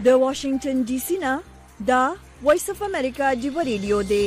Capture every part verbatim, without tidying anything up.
د واشنگټن ډي سي نه دا وایس اف امریکا جوړ ریډیو دی.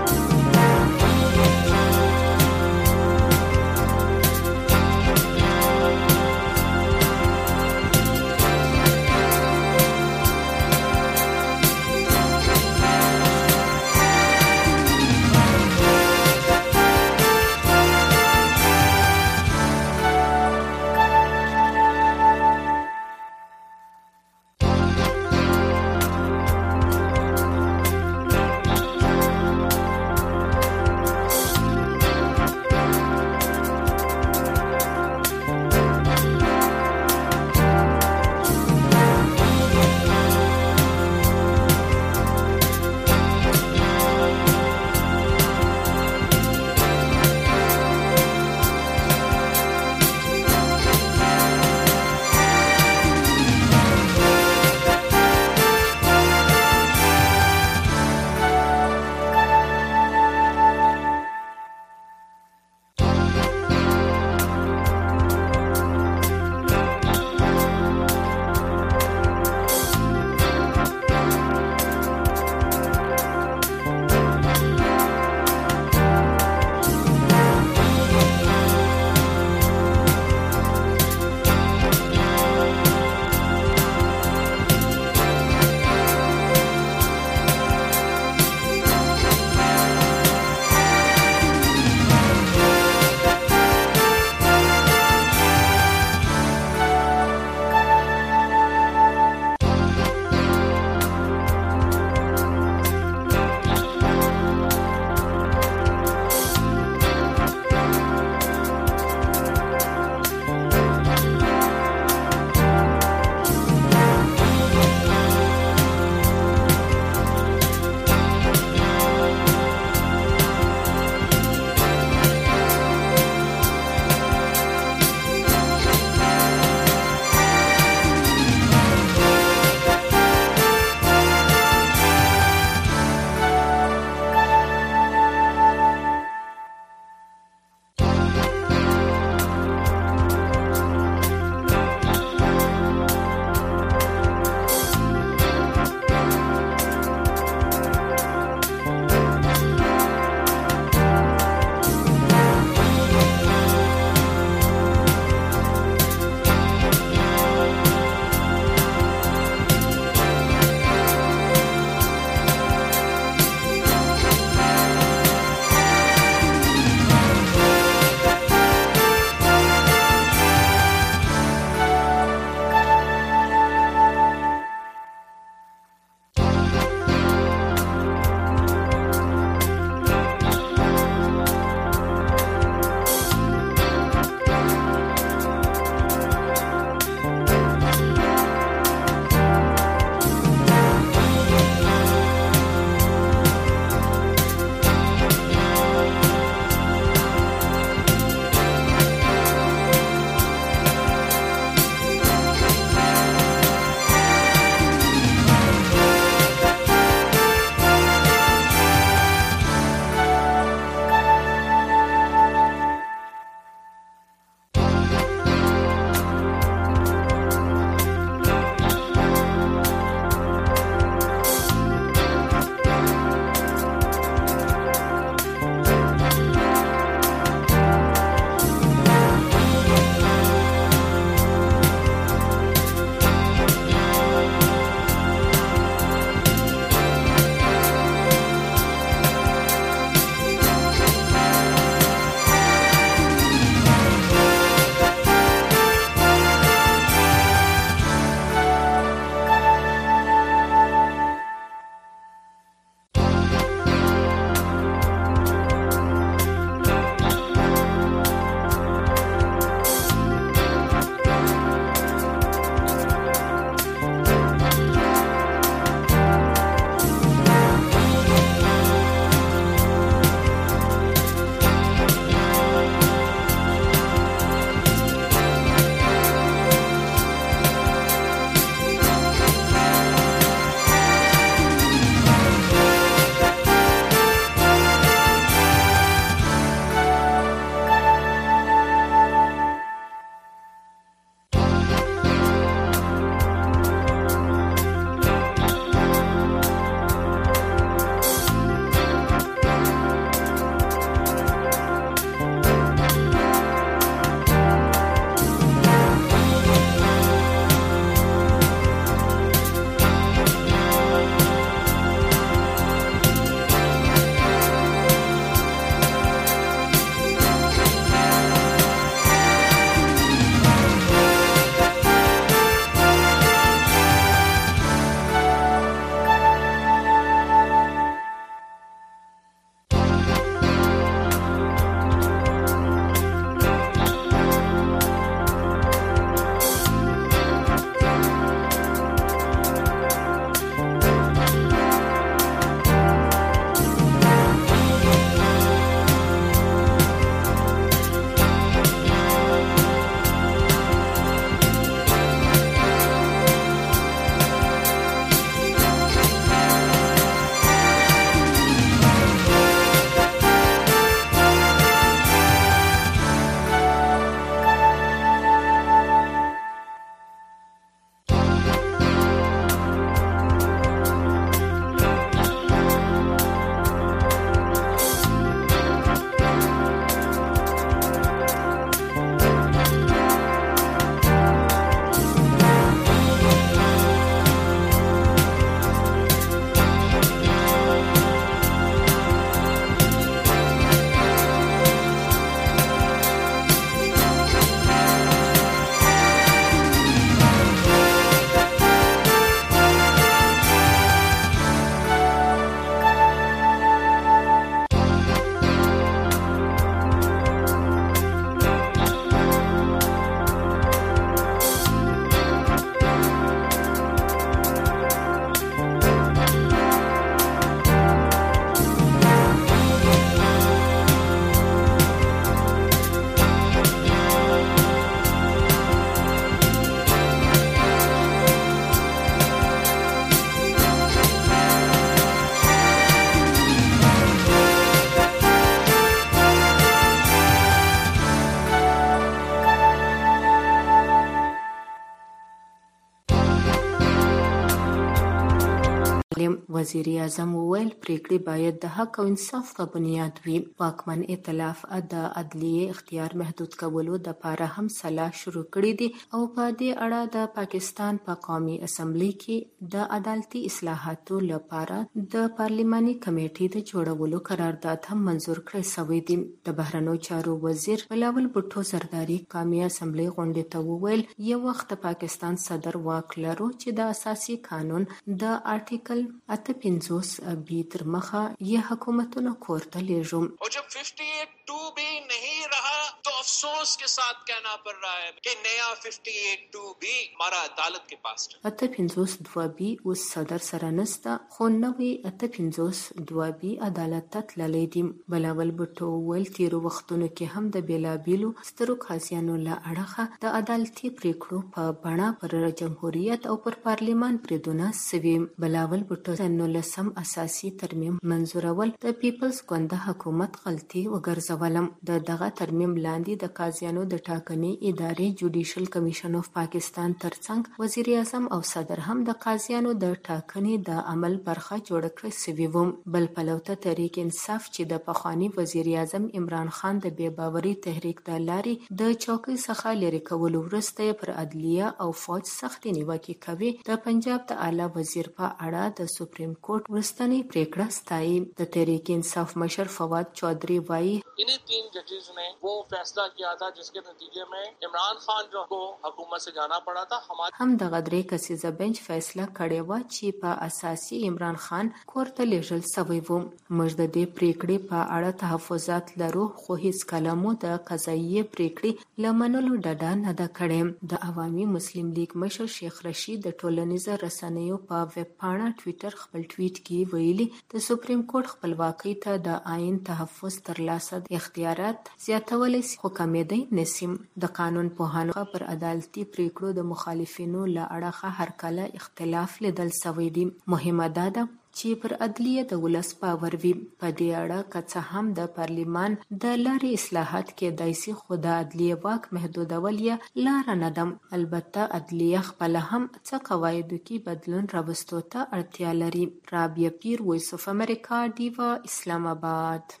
وزیر اعظم وویل پریکړې باید د حق او انصاف په بنیاد وي. واکمن ائتلاف د عدلیې اختیار محدود کولو دپاره هم سلا شروع کړې دي او په دې اړه د پاکستان په قومي اسمبلۍ کې د عدالتي اصلاحاتو لپاره د پارلماني کمیټې د جوړولو قرارداد هم منظور کړی شوی دی. د بهرنیو چارو وزیر بلاول بھټو زرداری قومي اسمبلۍ غونډې ته وویل یو وخت د پاکستان صدر واک لرو چې د اساسي قانون د آرټیکل اته پنځوس بی تر مخه یې حکومتونو کور ته لیږو. और जब अट्ठावन टू भी नहीं रहा तो अफसोस के साथ कहना पड़ रहा है कि नया अट्ठावन टू भी हमारा अदालत के पास اته پنځوس دوه بی اوس صدر سره نسته خو نوی اته پنځوس دوه بی عدالت ته تللی دی. بلاول بھټو وویل تیرو وختونو کې هم د بیلابیلو سترو قاضیانو له اړخه د عدالتي پریکړو په بڼه پر جمهوریت او پر پارلمان بریدونه سوي. بلاول بھټو د نولسم اساسي ترمیم منظورول د پیپلز ګوند حکومت غلطي وګرځولم. د دغه ترمیم لاندې د قاضیانو د ټاکنې ادارې جوډیشل کمیشن اف پاکستان ترڅنګ وزیر اعظم او صدر هم د قاضیانو د ټاکنې د عمل برخه جوړه کړې سوي وو. بل پلو ته تحریک انصاف چې د پخواني وزیر اعظم عمران خان د بې باوري تحریک د لارې د چوکۍ څخه لرې کولو وروسته پر عدلیه او فوج سختې نیوکې کوي. د پنجاب د اعلی وزیر په اړه د سپریم کورټ وروستنۍ پریکړه ستایي. د تحریک انصاف مشر فواد چودھری وایي انہیں تین ججز نے وہ فیصلہ کیا تھا جس کے نتیجے میں عمران خان جو کو حکومت سے جانا پڑا تھا. هم د غدرې کسیزه بنچ فیصله کړې و چې په اساسي عمران خان کور ته لیږل شوی و. موږ د دې پریکړې په اړه تحفظات لرو خو هیڅ کله مو د قضایي پریکړې له منلو ډډه نه ده کړې. د عوامي مسلم لیگ مشر شیخ رشید د ټولنیزو رسنیو په ویب پاڼه ټویټر خپل ټویټ کې ویلي د سپریم کورټ خپلواکۍ ته د آئین تحفظ ترلاسه اختیارات زیاتولی شي خو کمېدی نشي. د قانون پوهانو پر عدالتي پریکړو د مخالفینو له اړخه هر کله اختلاف لیدل شوی دی. مهمه دا ده چې پر عدلیه د ولس باور وي. په دې اړه که څه هم د پارلمان د لارې اصلاحات کېدای شي خو د عدلیې واک محدودول یې لاره نه ده. البته عدلیه خپله هم څه قواعدو کې بدلون راوستو ته اړتیا لري. رابعه پیر، وایس اف امریکا، ډیوا، اسلام آباد.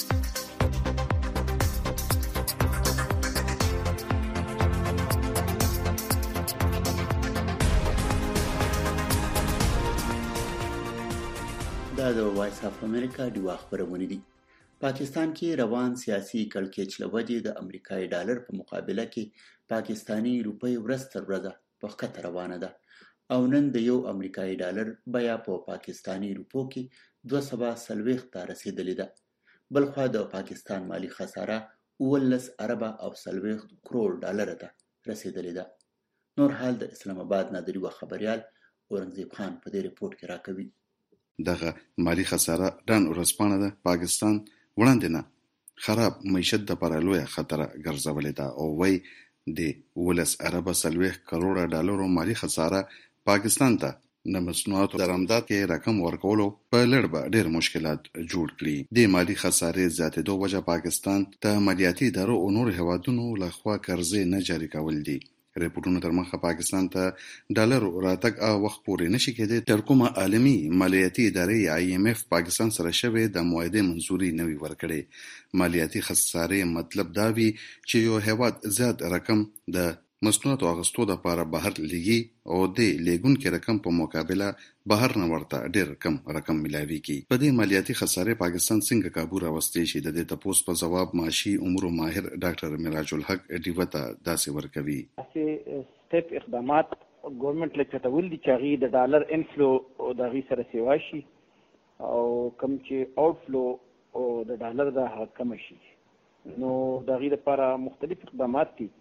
دا د وایس اف امریکا ډیوا خبرونه دي. پاکستان کې روان سیاسي کړکېچ له وجې د امریکایي ډالر په مقابله کې پاکستاني روپۍ ورځ تر ورځه په ښکته روانه ده او نن د یو امریکایي ډالر بیه په پاکستاني روپو کې دوه سوه څلوېښت ته رسېدلې ده. بلخوا د پاکستان مالي خساره اوولس اربه او څلوېښت کروړ ډالر ته رسېدلې ده. نور حال د اسلام آباد نه د ډیوا خبریال اورنګزیب خان په دې رپورټ کې راکوي. دغه مالی خساره ډان ورځپاڼه ده پاکستان وړاندې نه خراب معیشت دپاره لویه خطره ګرځولې ده او وایي د اوولس اربه څلوېښت کروړه ډالرو مالي خساره پاکستان ته د مصنوعاتو درآمدات کې رقم ورکولو په لړ به ډېر مشکلات جوړ کړي. د مالي خسارې زیاتېدو وجه پاکستان د مالیاتي ادارو او نورو هیوادونو لخوا قرضې نه جاري کول دي. ریپورټونو تر مخه پاکستان ته ډالر راتګ او وخت پورې نشي کېدی تر کومه عالمي مالیاتي ادارې آی ایم ایف پاکستان سره شوې د معاهدې منظوري نه وي ورکړې. مالیاتي خسارې مطلب دا وي چې یو هیواد زیات رقم د مصنوعاتو اخیستو دپاره بهر لیږي او د لیږونکي رقم په مقابله بهر نه ورته ډېر کم رقم میلاویږي. په دې مالیاتي خسارې پاکستان څنګه کابو راوستی شي؟ د دې تپوس په ځواب معاشي امور ماهر ډاکټر مراج الحق ډیوه ته داسې ورکوي. سټیپ اقدامات ګورنمنټ له چټول دي چې هغې د ډالر انفلو د هغې سره سیوا شي او کوم چې آوټ فلو د ډالر د هغه کمه شي. نو د هغې دپاره مختلف اقدامات دي.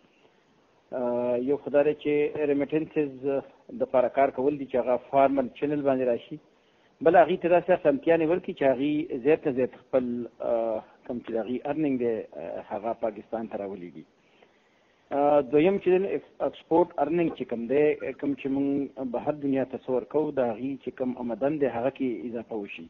یو خدای چې ریمیټنسز د لپاره کار کول دي چې هغه فارمل چینل باندې راشي. بل هغې ته داسې اسانتیا نیول کړي چې هغې زیات نه زیات خپل کوم چې د هغې ارننګ دی هغه پاکستان ته راولېږي. دویم چې اکسپورټ ارننګ چې کوم دی کوم چې موږ بهر دنیا ته څه ورکوو د هغې چې کوم آمدن دی هغه کې اضافه وشي.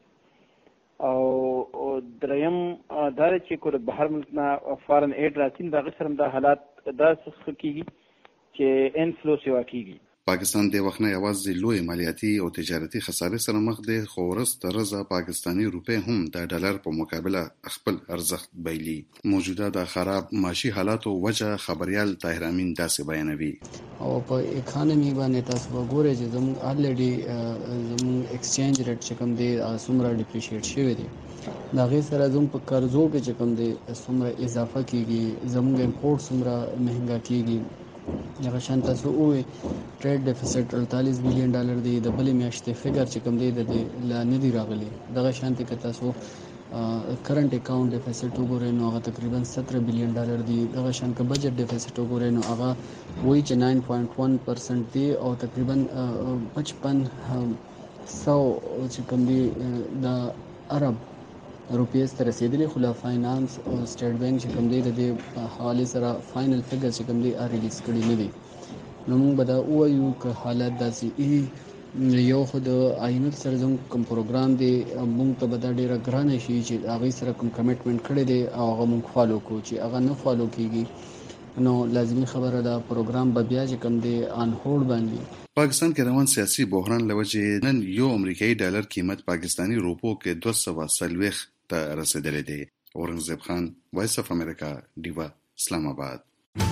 او دریم دا دی چې که د بهر ملک نه فارن ایډ راځي نو د هغې سره هم دا حالات داسې ښه کېږي چې انفلو سیوا کېږي. پاکستان د وخت نه یوازې لوی مالیاتي او تجارتي خسارې سره مخ دی، خو ورسته رضا پاکستاني روپۍ هم د ډالر په مقابله خپل ارزښت بایلي. موجوده د خراب معاشي حالاتو وجه خبريال طاهر امین داسې بیانوي. او په اکانومي باندې تاسو وګورئ چې زموږ الریډي زموږ ایکسچینج ریټ چې کوم دی څومره ډیپریشیټ شوی دی، دا غي سره زموږ په قرضو کې چې کوم دی څومره اضافه کیږي، زموږ امپورټ څومره مهنګا کیږي. یا شان تاسو وې ټریډ ډیفیسټ اړتالیس بلین ډالر دی، د بلې میاشتې فګر چې کوم دی د لا نه دی راغلی. دغه شانتي که تاسو کرنٹ اکاؤنٹ ډیفیسټ وګورئ نو هغه تقریبا ستر بلین ډالر دی. دغه شان که بجټ ډیفیسټ وګورئ نو هغه وایي چې ناین پوینټ ون پرسنټ دی او تقریبا پچپن سو چې کوم دی د عرب روپیې سره رسیدلی، خو لا فاینانس او سټیټ بانک چې کوم دی د دې حواله سره فائنل فګر چې کوم دی ریلیز کړی نه دی. نو موږ به دا وایو که حالت داسې یو خو د آینر سره زموږ کوم پروګرام دی موږ ته به دا ډېره ګرانه شي چې هغې سره کوم کمیټمنټ کړی دی او هغه موږ فالو کړو. چې هغه نه فالو کېږي نو لازمي خبره ده پروګرام به بیا چې کوم دی آن هولډ باندې. پاکستان کې روان سیاسي بحران لوجې نن یو امریکایي ډالر قیمت پاکستانی روپو کې دوه سوه څلوېښت ته رسیدلی دی. اورنګزیب خان، وایس اف امریکا، ډیوا، اسلام آباد.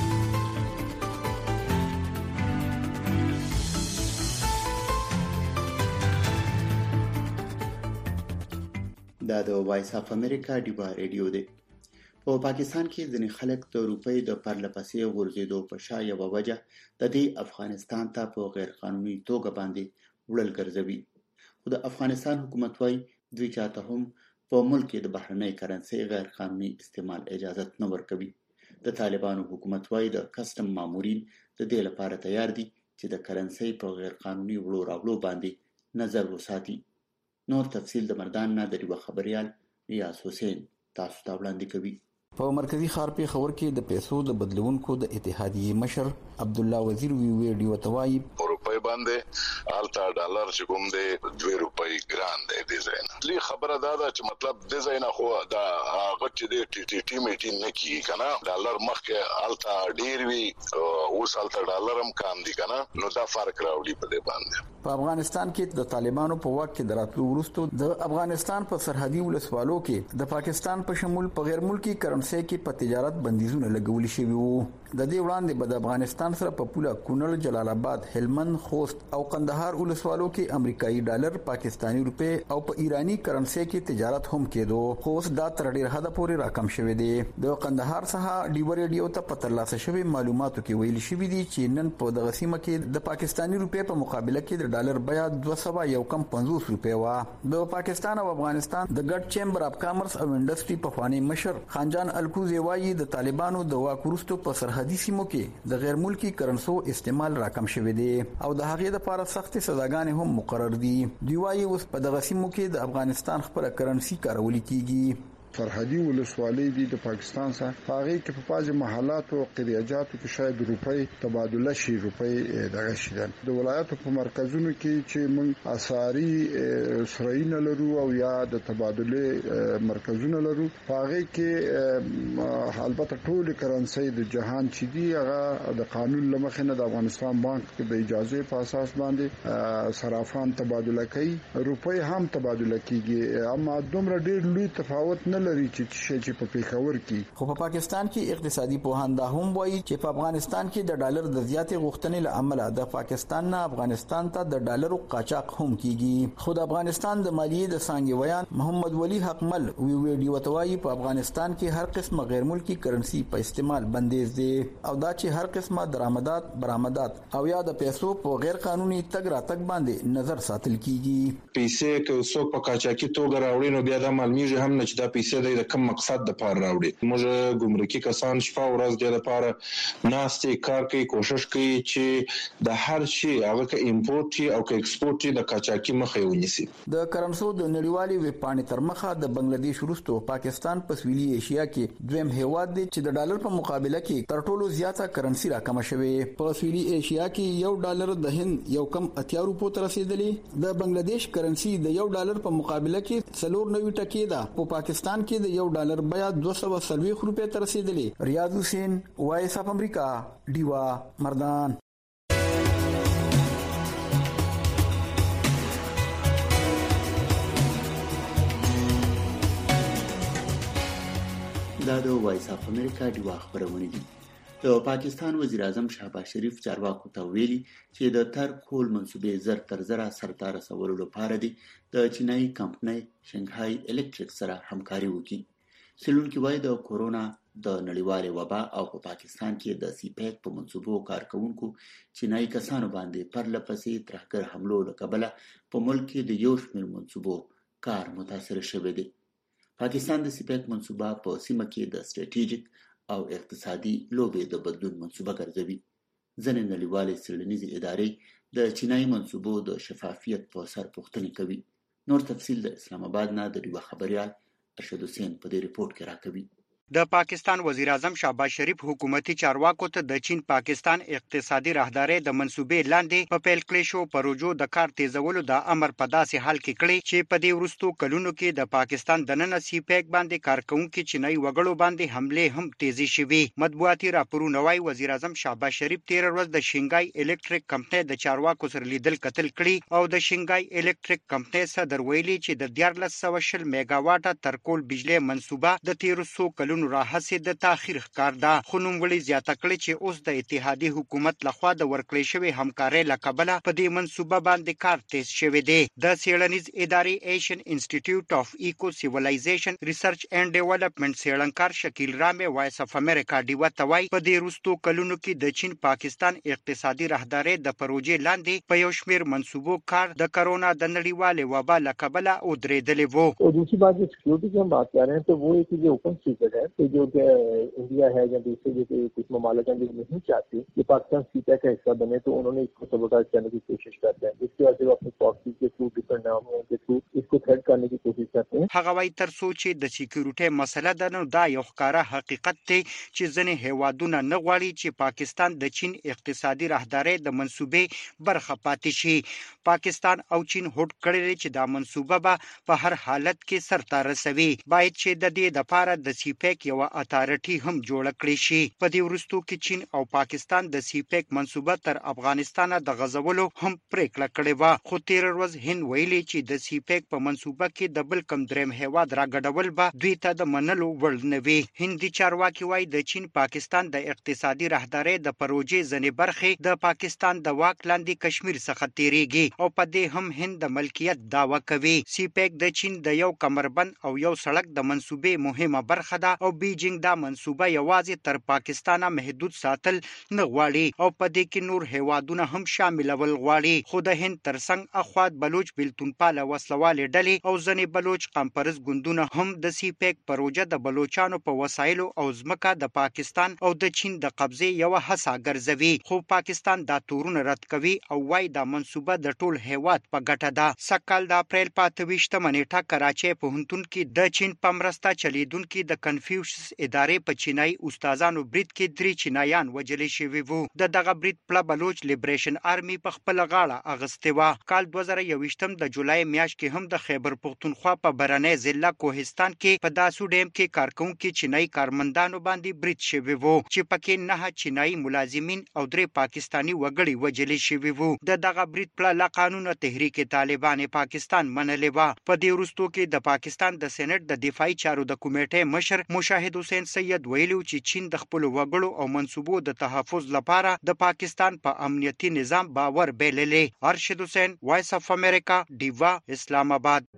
دا د وایس اف امریکا ډیوا ریډیو دی. په پاکستان کې ځینې خلک د روپۍ د پرلپسې غورځېدو په شا یوه وجه د دې افغانستان ته په غیر قانوني توګه باندې وړل ګرځوي. خو د افغانستان حکومت وايي دوی چاته هم په ملک کې د بهرنۍ کرنسۍ غیر قانوني استعمال اجازت نه ورکوي. د طالبانو حکومت وايي د کسټم مامورین د دې لپاره تیار دي چې د کرنسۍ په غیر قانوني وړو راوړو باندې نظر وساتي. نور تفصیل د مردان نه د ډیوا خبريال ریاض حسین تاسو ته وړاندې کوي. په مرکزی ښار پیښور کې د پیسو د بدلونکو د اتحادیې مشر عبد الله وزیر وی ویډیو توای روپۍ باندې التا ډالر چې کوم دی دوه روپۍ ګران دی د زین لې خبره دا ده چې مطلب د زین خو دا هغه چې د ټي ټي ټي میټین نه کی کنه ډالر مخکې التا ډیر وی او التا ډالر هم کم دي کنه نو دا فرق راوړي په دې باندې. په افغانستان کې د طالبانو په وخت کې دراتلو وروسته د افغانستان په سرحدي ولسوالو کې د پاکستان په شمول په غیر ملکی کرنسۍ کې په تجارت بندیزونه لګول شوي وو. د دې وړاندې به د افغانستان سره په پوله کونړ، جلال آباد، هلمند، خوست او قندهار ولسوالو کې امریکایي ډالر، پاکستانی روپې او په ایرانی کرنسۍ کې تجارت هم کېدو. خو اوس دا تر ډیر حد پورې راکم شوی دی. د قندهار څخه ډیو ریډیو ته په ترلاسه شوی معلوماتو کې ویل شوی دی چې نن په دغه سیمه کې د پاکستانی روپې په مقابله کې د ډالر بیا دوه سوه یو کم پنځوس روپۍ و. د پاکستان او افغانستان د ګډ چیمبر اف کامرس او انډستری په خوانی مشر خانجان الکوزی وایي د طالبانو د واک وروسته په سرحدي سیمو کې د غیر ملکی کرنسو استعمال راکم شوی دی او د هغې لپاره سخت سزاګانې هم مقرر دي. دوی وایي اوس په دغه سیمو کې د افغانستان خپل کرنسي کارول کیږي. سرحدي ولسوالۍ دي د پاکستان سره هغه کې په پاج محلات او قریاجاتو کې شاید روپۍ تبادله شي، روپۍ دغه شي. د ولایتو په مرکزونو کې چې موږ اساري سرین لرو او یا د تبادله مرکزونه لرو، هغه کې البته ټول کرنسۍ د جهان چې دی هغه د قانون لمخې نه د افغانستان بانک د اجازه په اساس باندې صرافان تبادله کوي، روپۍ هم تبادله کیږي. اما دومره ډیر لوی تفاوت نه لري چې چې په پیښور کې. خو په پاکستان کې اقتصادي پوهان دا هم وایي چې په افغانستان کې د ډالر د زیاتې غوښتنې له امله د پاکستان نه افغانستان ته د ډالرو قاچاق هم کیږي. خو د افغانستان د مالیې د څانګې ویان محمد ولی حقمل وی ویډیو توای په افغانستان کې هر قسمه غیر ملکی کرنسی په استعمال بندیز دي او دا چې هر قسمه درآمدات برآمدات او یا د پیسو په غیر قانوني تګ راتګ باندې نظر ساتل کیږي. پیسې که څوک په قاچاقي توګه راوړي نو بیا دا معلومیږي هم نه چې دا پیسې د کوم مقصد د پاره راوړي. موږ ګمرکي کسان شپه ورځ د لپاره ناستې کار کوي، کوشش کوي چې د هر شي هغه ک امپورټ او ک ایکسپورټ د قاچاقي مخه ونیسي. د کرنسو د نړیوالي ویب پاڼې تر مخه د بنگلاديش وروسته پاکستان په سویلي ایشیا کې دویم هیواد دی چې د ډالر په مقابله کې تر ټولو زیاته کرنسي راکمه شوې. په سویلي ایشیا کې یو ډالر د هند یو کم اتیا روپو ته رسیدلی. د بنگلاديش کرنسي د یو ډالر په مقابله کې څلور نوي ټکي ده. په پاکستان کې د یو ډالر بیا دوه سوه څلوېښت روپۍ ته رسیدلی. ریاض حسین، وایس اف امریکا، ډیوا، مردان. دا د وایس اف امریکا ډیوا خبرونه دي. د پاکستان وزیر اعظم شهباز شریف چارواکو ته ویلي چې د تر کول منصوبې زر تر زره سرته رسولو لپاره دي د چینایي کمپنۍ شنګهای الکتریک سره همکاري وکړي. څېړونکي وایي د کورونا د نړیوالې وبا او په پاکستان کې د سی پیک په منصوبو کارکونکو چینایي کسانو باندې پرله پسې ترهګر حملو له کبله په ملک کې د یو شمېر منصوبو کار متاثر شوی دی. پاکستان د سی پیک منصوبه په سیمه کې د سټریټیجیک او اقتصادي لوبې د بدلون منصوبه ګرځوي. ځینې نړیوالې څېړنیزې ادارې د چینایي منصوبو د شفافیت په سر پوښتنې کوي. نور تفصیل د اسلام آباد نه د ډیوا خبریال ارشد حسین په دې ریپورت کې راکوي. د پاکستان وزیر اعظم شهباز شریف حکومتي چارواکو ته د چین پاکستان اقتصادي راهداري د منصوبې لاندې په پیل کړی شو پروژو د کار تیزولو د امر په داسې حال کې کړی چې په دې وروستو کلونو کې د پاکستان د نن سی پیک باندې کارکونکو چینایي وګړو باندې حمله هم تیزی شوې. مطبوعاتي راپورونه وايي وزیر اعظم شهباز شریف تیر ورځ د شنګهای الکتریک کمپنۍ د چارواکو سره لیدل کتل کړي او د شنګهای الکتریک کمپنۍ صدر ویلي چې د دیارلس سوه شل میگا واټه ترکول بجلی منصوبه د تیر څو کلونو راهڅې د تاخير ښکار ده. خو نوموړي زیاته کړې چې اوس د اتحادي حکومت لخوا د ورکړې شوی همکارۍ له کبله په دې منصوبه باندې کار تیز شوی دی. د څېړنیز ادارې ایشین انسټیټیوټ اف ایکو سیویلایزیشن ریسرچ اینڈ ډیولپمنٹ څېړنکار شکیل رامي وایس اف امریکا ډیوا ته وایي په دې وروستو کلونو کې د چین پاکستان اقتصادي راهداري د پروژې لاندې په یو شمېر منصوبو کار د کرونا د نړیوالې وبا له کبله ودرېدلی و. और दूसरी बात जो सिक्योरिटी की हम बात कर रहे हैं तो वो एक जो ओपन सीक्रेट है कि जो इंडिया है या दूसरे जो कुछ ममालिक हैं जो नहीं चाहते कि पाकिस्तान सी पैक का हिस्सा बने तो उन्होंने इसको सबोटाइज करने की कोशिश करते हैं. जिसकी वजह से वो अपनी पॉलिसी के थ्रू डिफरेंट नामों के थ्रू इसको थ्रेट करने की कोशिश करते हैं. هغه وايي تر څو چې د سکیورټي مسله ده نو دا یو ښکاره حقیقت دی چې ځینې هیوادونه نه غواړي چې پاکستان د چین اقتصادي راهداري د منصوبې برخه پاتې شي. پاکستان او چین هوډ کړی چې دا منصوبه به په هر حالت کې سرته رسوي. باید چې د دې لپاره د سی پیک یو اتارټي هم جوړ کړی شي. په دې وروستو کې چین او پاکستان د سی پیک منصوبه تر افغانستان د غزولو هم پریکړه کړې و. خو تیر ورځ هند ویلي چې د سی پیک په منصوبه کې د بل کم دریم هیواد راګډول به دوی ته د منلو وړ نه وي. هندي چارواکي وایي د چین پاکستان د اقتصادي راهداري د پروژې ځینې برخې د پاکستان د واک لاندې کشمیر څخه تیریږي او په دې هم هند د ملکیت دعوه کوي. سی پیک د چین د یو کمربند او یو سړک د منصوبې مهمه برخه ده او بیجینګ دا منصوبه یوازې تر پاکستان محدود ساتل نه غواړي او په دې کې نور هیوادونه هم شاملول غواړي. خو د هند ترڅنګ اخوات بلوچ بلتونپاله وسلوالې ډلې او ځینې بلوچ قمپرز ګوندونه هم د سی پیک پروژه د بلوچانو په وسایلو او ځمکه د پاکستان او د چین د قبضې یو هڅه ګرځوي. خو پاکستان دا تورونه رد کوي او وايي دا منصوبه د ټول هیواد په ګټه ده. سکهال د اپریل په اته ویشتمه نیټه کراچۍ پوهنتون کې د چین په مرسته چلیدونکي د کنفیوشس ادارې په چینایي استادانو برید کې درې چینایان وژل شوي وو. د دغه برید پله بلوچ لیبریشن آرمي په خپله غاړه اخیستې وه. کال دوه زره یوویشتم د جولای میاشت کې هم د خیبر پښتونخوا په برنی ضلع کوهستان کې په داسو ډیم کې کارکونکي چینایي کارمندانو باندې برید شوي وو چې پکې نه چینایي ملازمین او درې پاکستاني وګړي وژل شوي وو. د دغه برید پله لا قانون تحریک طالبان پاکستان منلې وه. په دې وروستو کې د پاکستان د سېنات د دفاعي چارو د کمیټې مشر مشاهد حسین سید ویلو چې چین د خپل وګړو او منصوبو د تحفظ لپاره د پاکستان په امنیتي نظام باور بایللې. ارشد حسین وایس اف امریکا ډیوا اسلام آباد.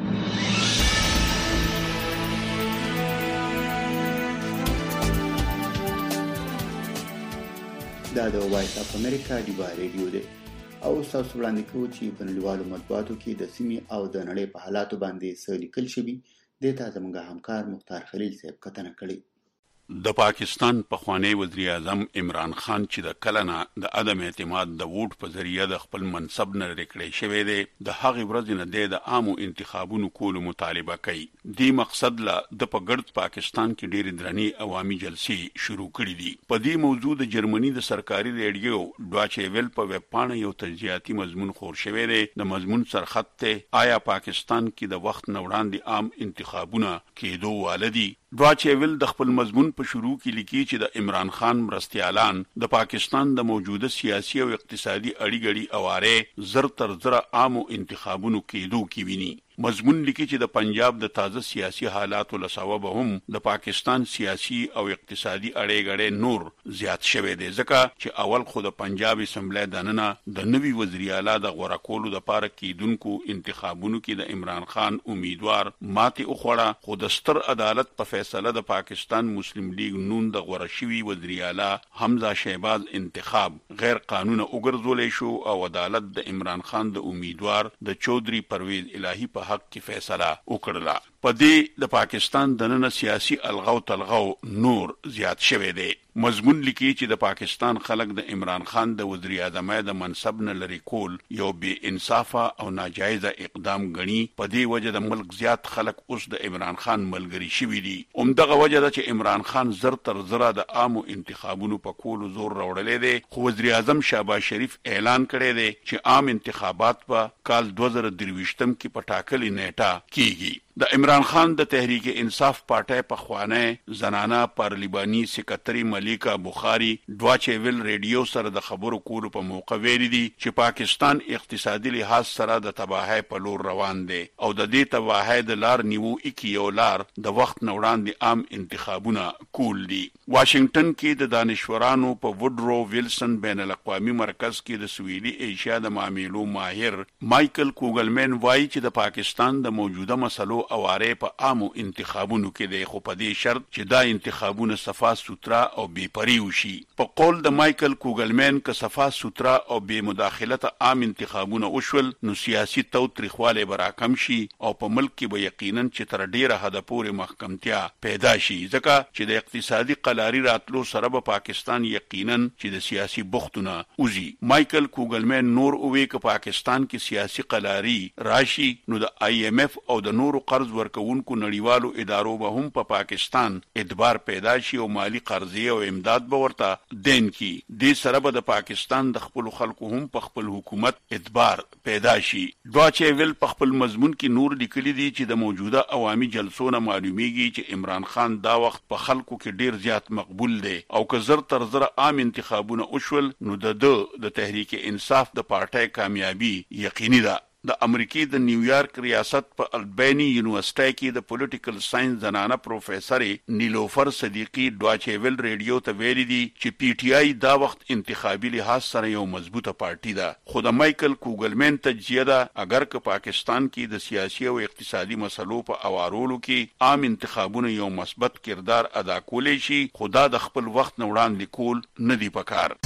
دا د وایس اف امریکا ډیوا ریډیو دی او تاسو وړاندې کوو چې په نړیوالو مطبوعاتو کې د سیمې او د نړۍ په حالاتو باندې څه لیکل شوي. دې ته زموږ همکار مختار خلیل صاحب کتنه کړې. د پاکستان پخوانی وزیر اعظم عمران خان چې د کلنه د عدم اعتماد د ووټ په ذریعہ د خپل منصب نه لرې کړی شوی دی د هغې ورځې نه د عامو انتخابونو کولو مطالبه کوي. دې مقصد له د په ګرد پاکستان کې ډېرې درنې عوامي جلسې شروع کړي دي. په دې موضوع د جرمني د سرکاري ریډیو ډواچې ویل په ویب پاڼه یو تجزیاتي مضمون خور شوی دی. د مضمون سرخط ته آیا پاکستان کې د وخت نه وړاندې عام انتخابونه کېدو واله دي. ډواچې ویل د خپل مضمون په شروع کې لیکي چې د عمران خان مرستیالان د پاکستان د موجوده سیاسي او اقتصادي اړیګړي اواره زر تر زر عامو انتخابونو کېدو کې ویني. مضمون لیکي چې د پنجاب د تازه سیاسي حالاتو له سبب هم د پاکستان سیاسي او اقتصادي اړې غړې نور زیات شوه دي ځکه چې اول خو د پنجاب اسمبلی دننه د نوي وزیر اعلی د غوړه کولو د پاره کیدونکو انتخابونو کې د عمران خان امیدوار ماتي اوخړه خو د ستر عدالت په فیصله د پاکستان مسلم لیگ نون د غوړه شوی وزیر اعلی حمزه شهباز انتخاب غیر قانوني وګرځول شو او عدالت د عمران خان د امیدوار د چودري پرویز الهی په حق کې فیصله وکړه. په دې د پاکستان دننه سیاسي الغو تلغو نور زیات شوه دی. مضمون لیکي چې د پاکستان خلک د عمران خان د وزیر اعظم د منصب نه لري کول یو بې انصافه او ناجایز اقدام غني. په دې وجه د ملک زیات خلک اوس د عمران خان ملګری شوي دي. همدغه وجه ده چې عمران خان زر تر زره د عامو انتخابونو په کولو زور راوړلی دی خو وزیر اعظم شهباز شریف اعلان کړی دی چې عام انتخابات په کال دوه زره درویشتم کې په ټاکلې نیټه کیږي. د عمران خان د تحریک انصاف پارټۍ په خوانه زنانه پارلیماني سکرټري ملیکا بخاری دواچې ویل ریډیو سره د خبرو کولو په موقع ویلي دي چې پاکستان اقتصادي لحاظ سره د تباہي په لور روان دی او د دې تباہي د لار نیو اکیو لار د وخت نوړاندې عام انتخابونه کول دي. واشنگټن کې د دانشورانو په وډرو ویلسن بین الاقوامي مرکز کې د سویلي ایشیا د معاملو ماهر مایکل کوګلمن وایي چې د پاکستان د موجوده مسلو اواره په عامو انتخابونو کې دی خو په دې شرط چې دا انتخابونه صفا سوترا او بې پرې وشي. په قول د مایکل کوګلمن که صفا سوترا او بې مداخلت عام انتخابونه وشول نو سیاسي توتریخواله براکم شي او په ملک کې به یقینا چې تر ډیره حد پورې محکمتیا پیدا شي ځکه چې د اقتصادي قلاري راتلو سره به پاکستان یقینا چې د سیاسي بختونه اوزي. مایکل کوګلمن نور اوې که پاکستان کې سیاسي قلاري راشي نو د آی ایم ایف او د نورو قرض ورکوونکو نړیوالو ادارو به هم په پا پاکستان اعتبار پیدا شي او مالی قرضې او امداد به ورته دین کی. دې سره به د پاکستان د خپل خلکو هم په خپل حکومت اعتبار پیدا شي. دواچې ویل په خپل مضمون کې نور لیکلي دي چې د موجوده عوامي جلسو نه معلومیږي چې عمران خان دا وخت په خلکو کې ډیر زیات مقبول دی او که زر تر زر عام انتخابونه وشول نو د د تحریک انصاف د پارټۍ کامیابی یقیني ده. د امریکای د نیویارک ریاست په البانی یونیورسيټي کې د پولیټیکل ساينس زنانه پروفیسور نیلوفر صدیقی دواچېول ریډیو ته ویلي دي چې پی ټی آی دا وخت انتخابي لحاظ سره یو مضبوطه پارټي ده خو د مایکل کوګلمن تجزیه ده اگر که پاکستان کې د سیاسي او اقتصادي مسلو په اوارولو کې عام انتخابونه یو مثبت کردار ادا کولی شي خدا د خپل وخت نه وړاندې کول نه دی پکار.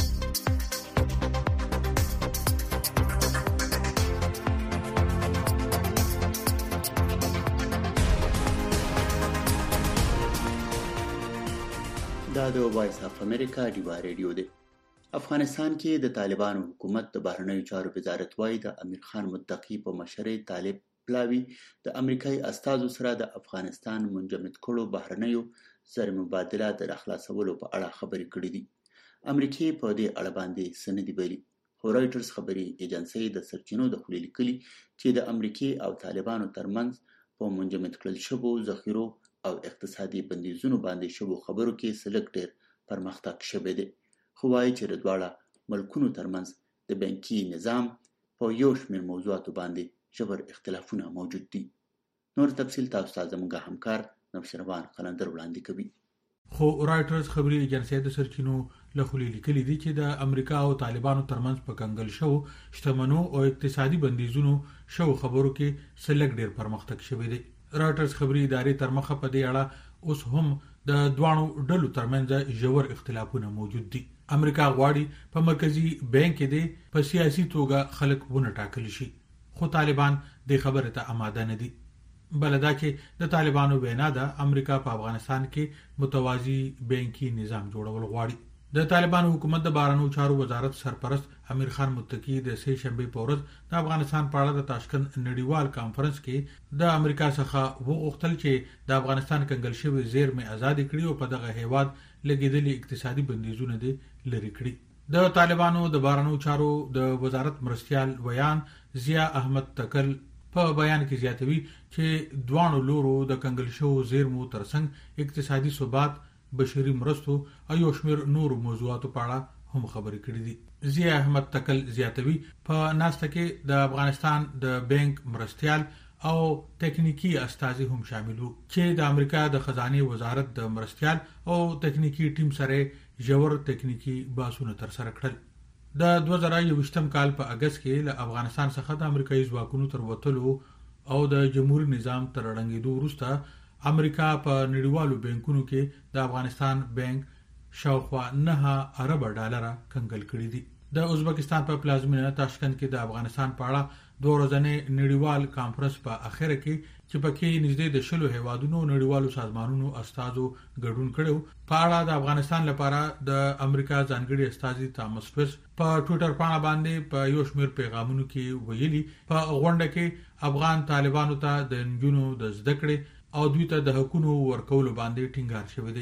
دا د وایس اف امریکا ډیوا ریډیو دی. افغانستان کې د طالبانو حکومت د بهرنیو چارو وزارت وايي د امیر خان متقی په مشرۍ طالب پلاوی د امریکایي استازو سره د افغانستان منجمد کړو بهرنیو زر مبادله د اخلاصولو په اړه خبرې کړې دي. امریکای په دې اړه باندې سندې ویلي. خو رایټرز خبري ایجنسی د سرچینو د خولي لیکلي چې د امریکای او طالبانو ترمنځ په منجمد کړل شوو ذخیرو او اقتصادي بندیزونو باندې شوو خبرو کې سلګ ډېر پرمختګ شوی دی. خو وايي چې د دواړه ملکونو ترمنځ د بانکي نظام په یو شمېر موضوعاتو باندې ژور اختلافونه موجود دي. نور تفصیل تاسو ته زموږ همکار نوشروان قلندر وړاندې کوي. خو رایټرز خبري ایجنسی د سرچینو له خولي لیکلي دي چې د امریکا او طالبانو ترمنځ په کنګل شو شتمنو او اقتصادي بندیزونو شو خبرو کې سلګ ډېر پرمختګ شوی دی. رایټرز خبري ادارې تر مخه په دې اړه اوس هم د دوانو ډلو ترمنځ ژور اختلافونه موجود دي. امریکا غواړي په مرکزی بانک کې د په سیاسي توګه خلک ونه ټاکل شي خو طالبان د خبره ته آماده نه دي. بلدا چې د طالبانو وینا ده امریکا په افغانستان کې متوازی بانکي نظام جوړول غواړي. د طالبانو حکومت د بهرنیو چارو وزارت سرپرست امیر خان متقی د سه شنبه په ورځ د افغانستان په اړه د تاشکند نړیوال کانفرنس کې د امریکا څخه وغوښتل چې د افغانستان کنګل شوی زیرمې آزاد کړي او په دغه هیواد لګیدلي اقتصادي بندیزونه دي لري کړي. د طالبانو د بهرنیو چارو د وزارت مرستيال ویان ضیا احمد تکل په بیان کې زیاتوي چې دوانو لورو د کنګل شوی زیرمو ترڅنګ اقتصادي ثبات بشري مرستو او یو شمېر نورو موضوعاتو په اړه هم خبرې کړې دي. ضیا احمد تکل زیاتوي په ناسته کې د افغانستان د بانک مرستيال او تکنیکی استازي هم شامل وو چې د امریکا د خزانه وزارت د مرستيال او تکنیکی ټیم سره ژور تکنیکی باسونه تر سره کړل. د دوه زره یوویشتم کال په اگست کې له افغانستان څخه د امریکایي ځواکونو تر وټلو او د جمهوریت نظام تر رنګېدو وروسته امریکا په نړیوالو بانکونو کې د افغانستان بانک شاوخوا نه ارب ډالر کنګل کړی دي. د ازبکستان په پلازمینه تاشکند کې د افغانستان په اړه دوه ورځې نړیوال کانفرنس په اخر کې چې پکې نږدې د شلو هیوادونو نړیوالو سازمانونو استازو ګډون کړو په اړه د افغانستان لپاره د امریکا ځانګړي استازي تامس فیس په ټوئیټر باندې باندې په یو شمېر پیغامونو کې ویلي په غونډه کې افغان طالبانو ته د نجونو د زده کړې او دوی ته د حقوقو ورکولو باندې ټینګار شوی دی.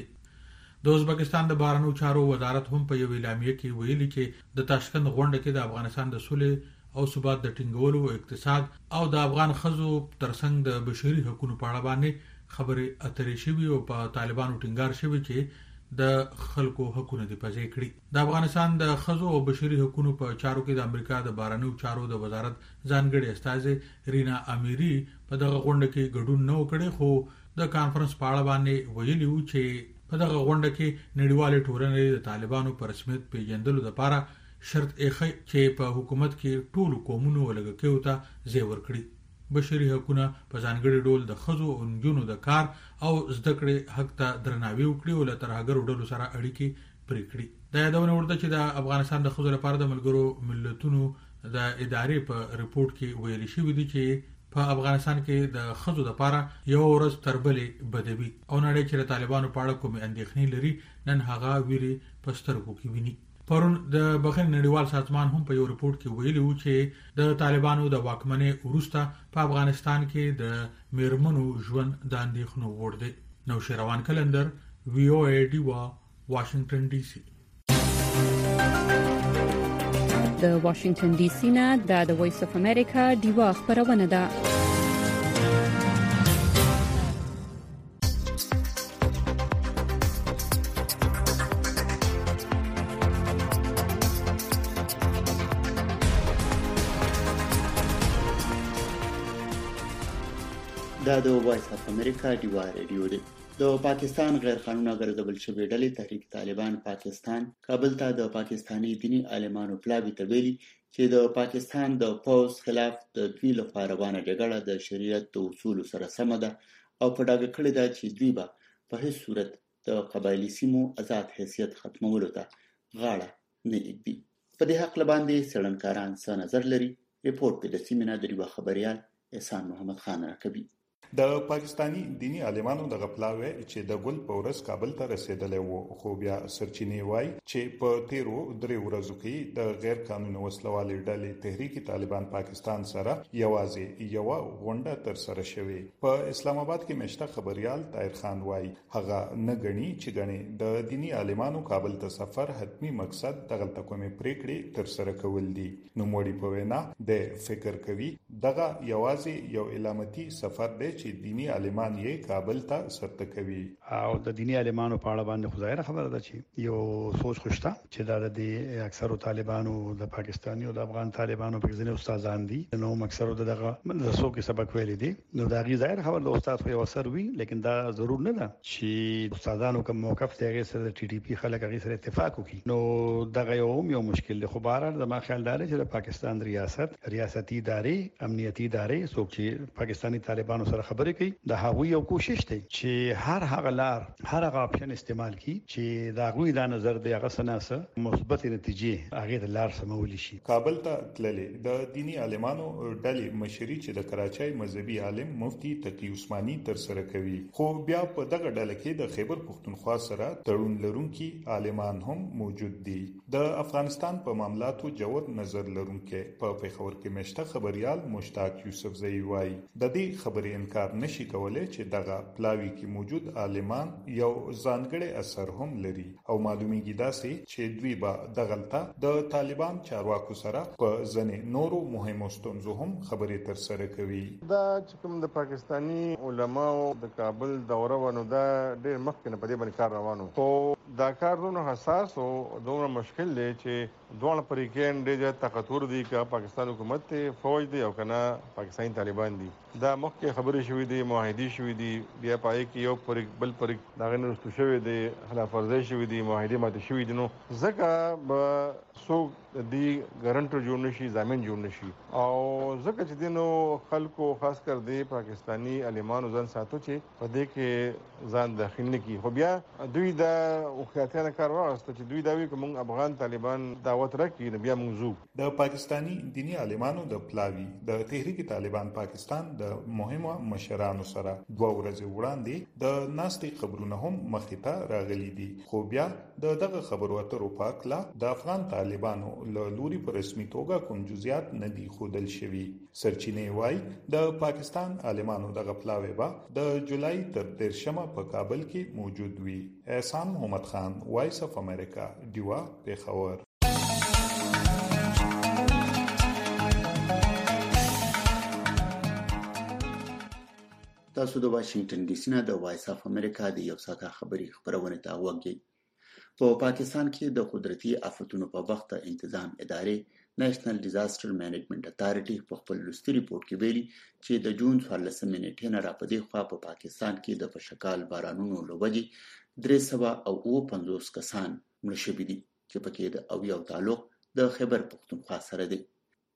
د ازبکستان د بهرنیو چارو وزارت هم په یو اعلامیه کې ویلي چې د تاشکند غونډه کې د افغانستان د سولې او ثبات د ټینګولو اقتصاد او د افغان خزو ترڅنګ د بشري حقوقو په اړه باندې خبرې اترې شوي او په طالبانو ټینګار شوی چې د خلکو حقوقونه دي پځې کړي. د افغانستان د خزو او بشري حقوقو په چارو کې د امریکا د بهرنیو چارو د وزارت ځانګړي استازي رینا امیری په دغه غونډه کې ګډون نه وکړي خو د کانفرنس په اړه باندې ویلي و چې په دغه غونډه کې نړیوالې ټولنې د طالبانو پر رسمیت پیژندلو لپاره شرط ایښی چې په حکومت کې ټول قومونو ولګکیو ته ځای ورکړي. بشري حقوقونه په ځانګړي ډول د ښځو او نجونو د کار او زده کړې حق ته درناوی وکړي او له ترهګرو ډلو سره اړیکې پرې کړي. د یادونه ورته چې د افغانستان د ښځو لپاره د ملګرو ملتونو د ادارې په ریپورت کې ویل شوی دی چې په افغانستان کې د ښځو لپاره یو ورځ تر بلې بدوي او نړۍ چې د طالبانو په اړه کومې اندېښنې لري نن هغه ویلي په سترګو کې ویني. پرون د بخښنې نړیوال سازمان هم په یو ریپورت کې ویلي و چې د طالبانو د واکمنۍ وروسته په افغانستان کې د میرمنو ژوند د اندېښنو وړ دی. نوشیروان کلندر وی او ای ډیوا واشنگټن ډي سي. د واشنگټن ډي سي نه د وایس اف امریکا ډیوا خبرونه ده. دا د وایس اف امریکا ډیوا رادیو دی. د پاکستان غیر قانوني ګرځول شوی ډلې تحریک طالبان پاکستان کابل ته د پاکستانی دینی عالمانو پلاوی ته ویلي چې د پاکستان د پوز خلاف د دوی لپاره روانه جګړه د شریعت د اصول سره سم ده او په ډاګه کړی ده چې دوی به په هیڅ صورت د قبایلی سیمو آزاد حیثیت ختمولو ته غاړه نه ایږدي. په دې حق باندې څېړنکاران څه نظر لري؟ ریپورت په د سیمې نه د خبريال احسان محمد خان راکوي. د پاکستانی دینی عالمانو د غپلاوي چې د ګل پورس کابل ته رسیدلې وو خو بیا سرچینې وای چې په تیرو درې ورځو کې د غیر قانوني وسلوالې ډلې تحریک طالبان پاکستان سره یوازې یو غونډه تر سره شوې. په اسلام آباد کې مشته خبريال طاهر خان وای هغه نه غني چې غني د دینی عالمانو کابل ته سفر حتمی مقصد دغه کومې پریکړې تر سره کول دي. نو موړي په وینا د فکر کوي دغه یوازې یو علامتي سفر دی چې دینی عالمان یې کابل ته سرته کوي. او د دینی عالمانو په اړه باندې خدای خبره ده چې یو سوچ خوشته چې دا د اکثرو طالبانو د پاکستاني او د افغان طالبانو په ځینې استادان دي نو اکثرو دغه مدرسو کې سبق ویل دي نو دا غي ظاهر خبر د استاد خو اثر وی لیکن دا ضرور نه ده چې استادانو کوم موقف ته غیر سره ټي ټي پی خلک غیر سره اتفاق وکړي نو دغه یو یو مشکل دی. خو بهر د ما خیال دی چې د پاکستان ریاست ریاستي ادارې امنیتي ادارې څوک چې پاکستاني طالبانو سره خبرې کوي د هغوی یو کوشش دی چې هر هغه لار هر هغه اپشن استعمال کړي چې دا غوي د نظر دی هغه سناسه مثبت نتیجې هغه د لار سمول شي. کابل ته تللې د دینی عالمانو ډلې مشري چې د کراچۍ مذهبي عالم مفتي تقی عثماني تر سره کوي خو بیا په دغه ډله کې د خیبر پختونخوا سره تړون لرونکي عالمان هم موجود دي. د افغانستان په معاملاتو جوړ نظر لرونکي په پیښور کې مشته خبريال مشتاق یوسف زئی وای د دې خبرې انکار نشي کولای چې دغه پلاوی کې موجود عالمان یو ځانګړی اثر هم لري او معلومیږي داسې چې دوی به دغلطه د طالبان چارواکو سره په ځنې نورو مهمو ستونزو هم خبرې تر سره کوي. دا چې کوم د پاکستانی علماو د کابل دوره ونه دا ډېر مخکې په دې باندې کار روانو خو دا کار دونه حساس او دونه مشکل دی چې دوه پریکین ډېر طاقتور دي چې پاکستان حکومت ته فوج دی او کنه پاکستاني طالبان دي دا مخکې خبرې شوې دي معاهدې شوې دي بیا پای کې یو پر بل پر دا غنرستو شوې دي خلاف ورزي شوې دي معاهدې ماته شوې دي نو ځکه به سو دی ګارانټر جوړ نشي ضامن جوړ نشي او ځکه چې دینو خلکو خاص کر دی پاکستانی عالمانو ځان ساتو چې په دې کې ځان داخل نه کی خو بیا دوی دا وختانه کار واسطه چې دوی دا وی کوم افغان طالبان دعوت راکړي بیا موضوع د پاکستانی دینی عالمانو د پلاوی د تحریک طالبان پاکستان د مهمه مشرانو سره دوه ورځې وړاندې د ناستي خبرونه هم مخې ته راغلي دي خو بیا د دغه خبرو اترو پاکلا د افغان طالبانو له لوري په رسمي توګه کوم جزئیات نه دي ښودل شوي سرچینې وايي د پاکستان عالمانو دغه پلاوی به د جولای تر دیرشمه په کابل کې موجود وي احسان محمد خان وایس اف امریکا دیوا پیښور تاسو د واشنگټن ډي سي نه د وایس اف امریکا د یو ساعته خبري خبرونه ته وګورئ په پاکستان کې د قدرتي آفتونو په وخت تنظیم ادارې نېشنل ډیزاستر منیجمنت اتارټي په خپل لوستي ریپورت کې ویلي چې د جون څوارلسمې نیټې نه راپدې خوا په پاکستان کې د فشکال بارانونو لوجې درې سوه او اوه پنځوس کسان مړه شوي دي چې پکې د اویو تعلق د خیبر پختونخوا سره دی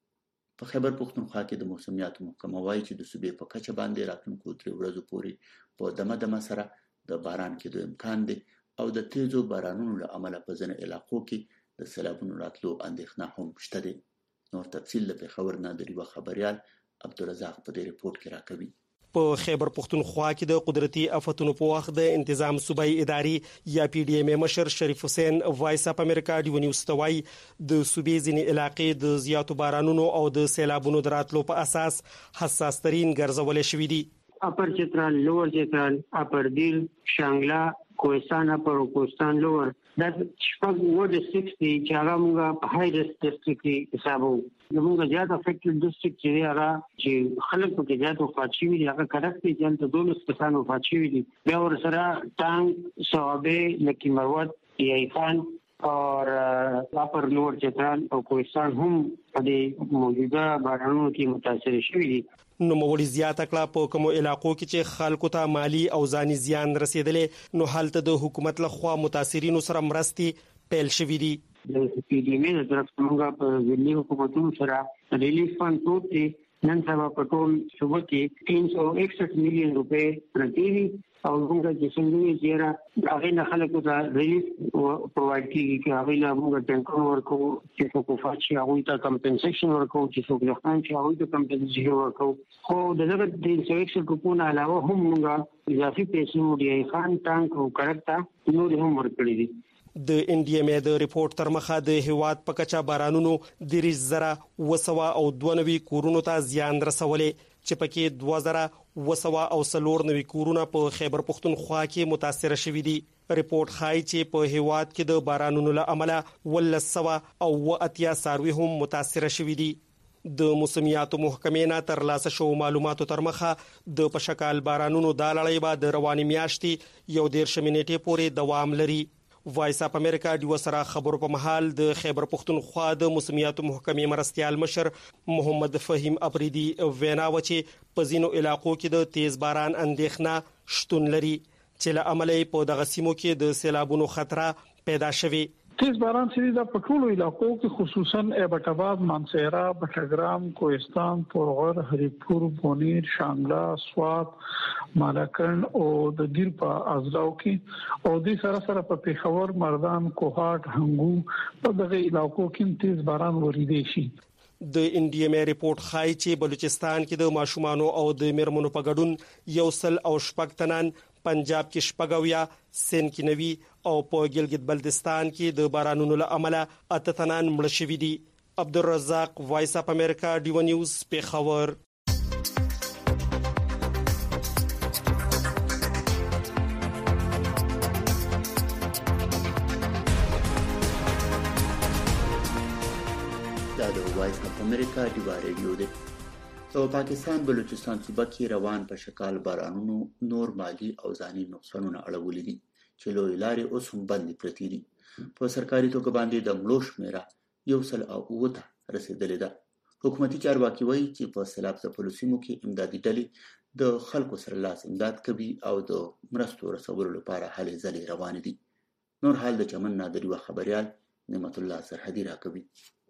په خیبر پختونخوا کې د موسمیاتو محکمه وايي چې د صوبې په کچه باندې راتلونکو درې ورځو پورې په دمه دمه سره د باران کېدو امکان دی او د تیزو بارانونو له امله په ځینو علاقو کې د سیلابونو راتلو اندېښنه هم شته دی نور تفصیل له پېښور نه د یوه خبریال عبدالرزاق په دې ریپورت کې راکوي په خیبر پختونخوا کې د قدرتي آفتونو په وخت د انتظام صوبایي ادارې یا پی ډی ایم مشر شریف حسین وایس اپ امریکا ډیو نیوز توای د صوبې ځینې علاقې د زیاتو بارانونو او د سیلابونو دراتلو په اساس حساس ترين ګرځول شوې دي اپر چترال لوور چترال اپر دیل شانګلا کوهستان اپر کوهستان لوور دا شپږ وډ سکس دی چې هغه موږ په هاي ریسک ډسټریکټ کې حسابو موږ زیات افیکټډ ډسټریکټ چې هغه چې خلک په کې زیات وفات شوي دي هغه کړک دي چې د دولس کسان وفات شوي دي بیا ور سره ټانګ صوابه لکی مروت یای خان اور اپر لوور چترال او کوهستان هم په دې موجوده بارانونو کې متاثر شوي دي نو موري زیاته کړه په کوم علاقو کې چې خلکو ته مالی او ځاني زیان رسیدلې نو حالت د حکومت لخوا متاثرینو سره مرستي پیل شوې دي د پی ډی ایم د طرف څخه په ځینې حکومتونو سره ریلیف فند ټوټ نن سبا په ټول صوبه کې تین سو اکسٹھ میلیون روپے پرتی او موږ چې څنګه یې را هغه نه خلکو ته ریلیف پرووایډ کیږي چې هغه له موږ ټینکر ورکو چې څوک وفات شي هغه ته کمپنسیشن ورکو چې څوک ځخان شي هغه ته کمپنسیشن ورکو خو دغه تین سو اکسٹھ کوپون علاوه هم موږ اضافي پیسې مودي خان ټانک او کړکتا نور هم ورکړي دي د ان ډي ام د ریپورت تر مخه د هواد په کچا بارانونو د ریز زره وسوا او دوه کورونو ته زیان رسولې چې پکې دوه زره وسوا او سلور نوي کورونه په خیبر پختونخوا کې متاثر شوي دي ریپورت ښایي چې په هواد کې د بارانونو له امله ولسوا او اتیا ساروي هم متاثر شوي دي د موسمیاتو محکمې نه تر لاسه شو معلوماتو تر مخه د پشکال بارانونو د لړۍ به د رواني میاشتې یو ډیر شمنېټې پورې دوام لري وایس اپ امریکا د وسره خبرو په محل د خیبر پختونخوا د موسمیاتو محکمې مرستيال مشر محمد فهیم افریدي وینا وچی په ځینو علاقو کې د تیز باران اندېښنه شتون لري چې له عملې په دغه سیمو کې د سیلابونو خطر پیدا شوی تیز باران سری د پټولو علاقو کې خصوصا ایبټ آباد، مانسهره، بټګرام، کوهستان، پورغر، هریپور، بونیر، شانګلا، سوات، مالاکنډ او د ګیر په اضلاعو کې او د سره سره په پیښور، مردان، کوهاټ، هنګو په دغه علاقو کې تیز باران وریدي شي د ان ډي ام ریپورت ښایي چې بلوچستان کې د ماشومانو او د میرمنو په ګډون یو سل او شپږ تنان، پنجاب کې شپږویا، سند کې نوي او په ګلګت بلتستان کې د بارانونو له امله اته تنان مړه شوي دي عبدالرزاق وایس اپ امریکا ډیو نیوز پیښور وایس اپ امریکا ډیوا ریډیو دی په پاکستان بلوچستان صوبه کې روان په شکال بارانونو نور مالی او ځاني نقصانونه اړولې دي چې لوی لارې اوس هم بندې پرتې دي. په سرکاري توګه باندې د مړو شمیره یو سل او اووه ته رسیدلې ده. حکومتي چارواکي وایي چې په سیلاب ځپلو سیمو کې امدادي ډلې د خلکو سره لاس امداد کوي او د مرستو رسولو لپاره هلې ځلې روانې دي. نور حال د چمن نه د یوه خبریال نعمت الله سرحدي راکوي.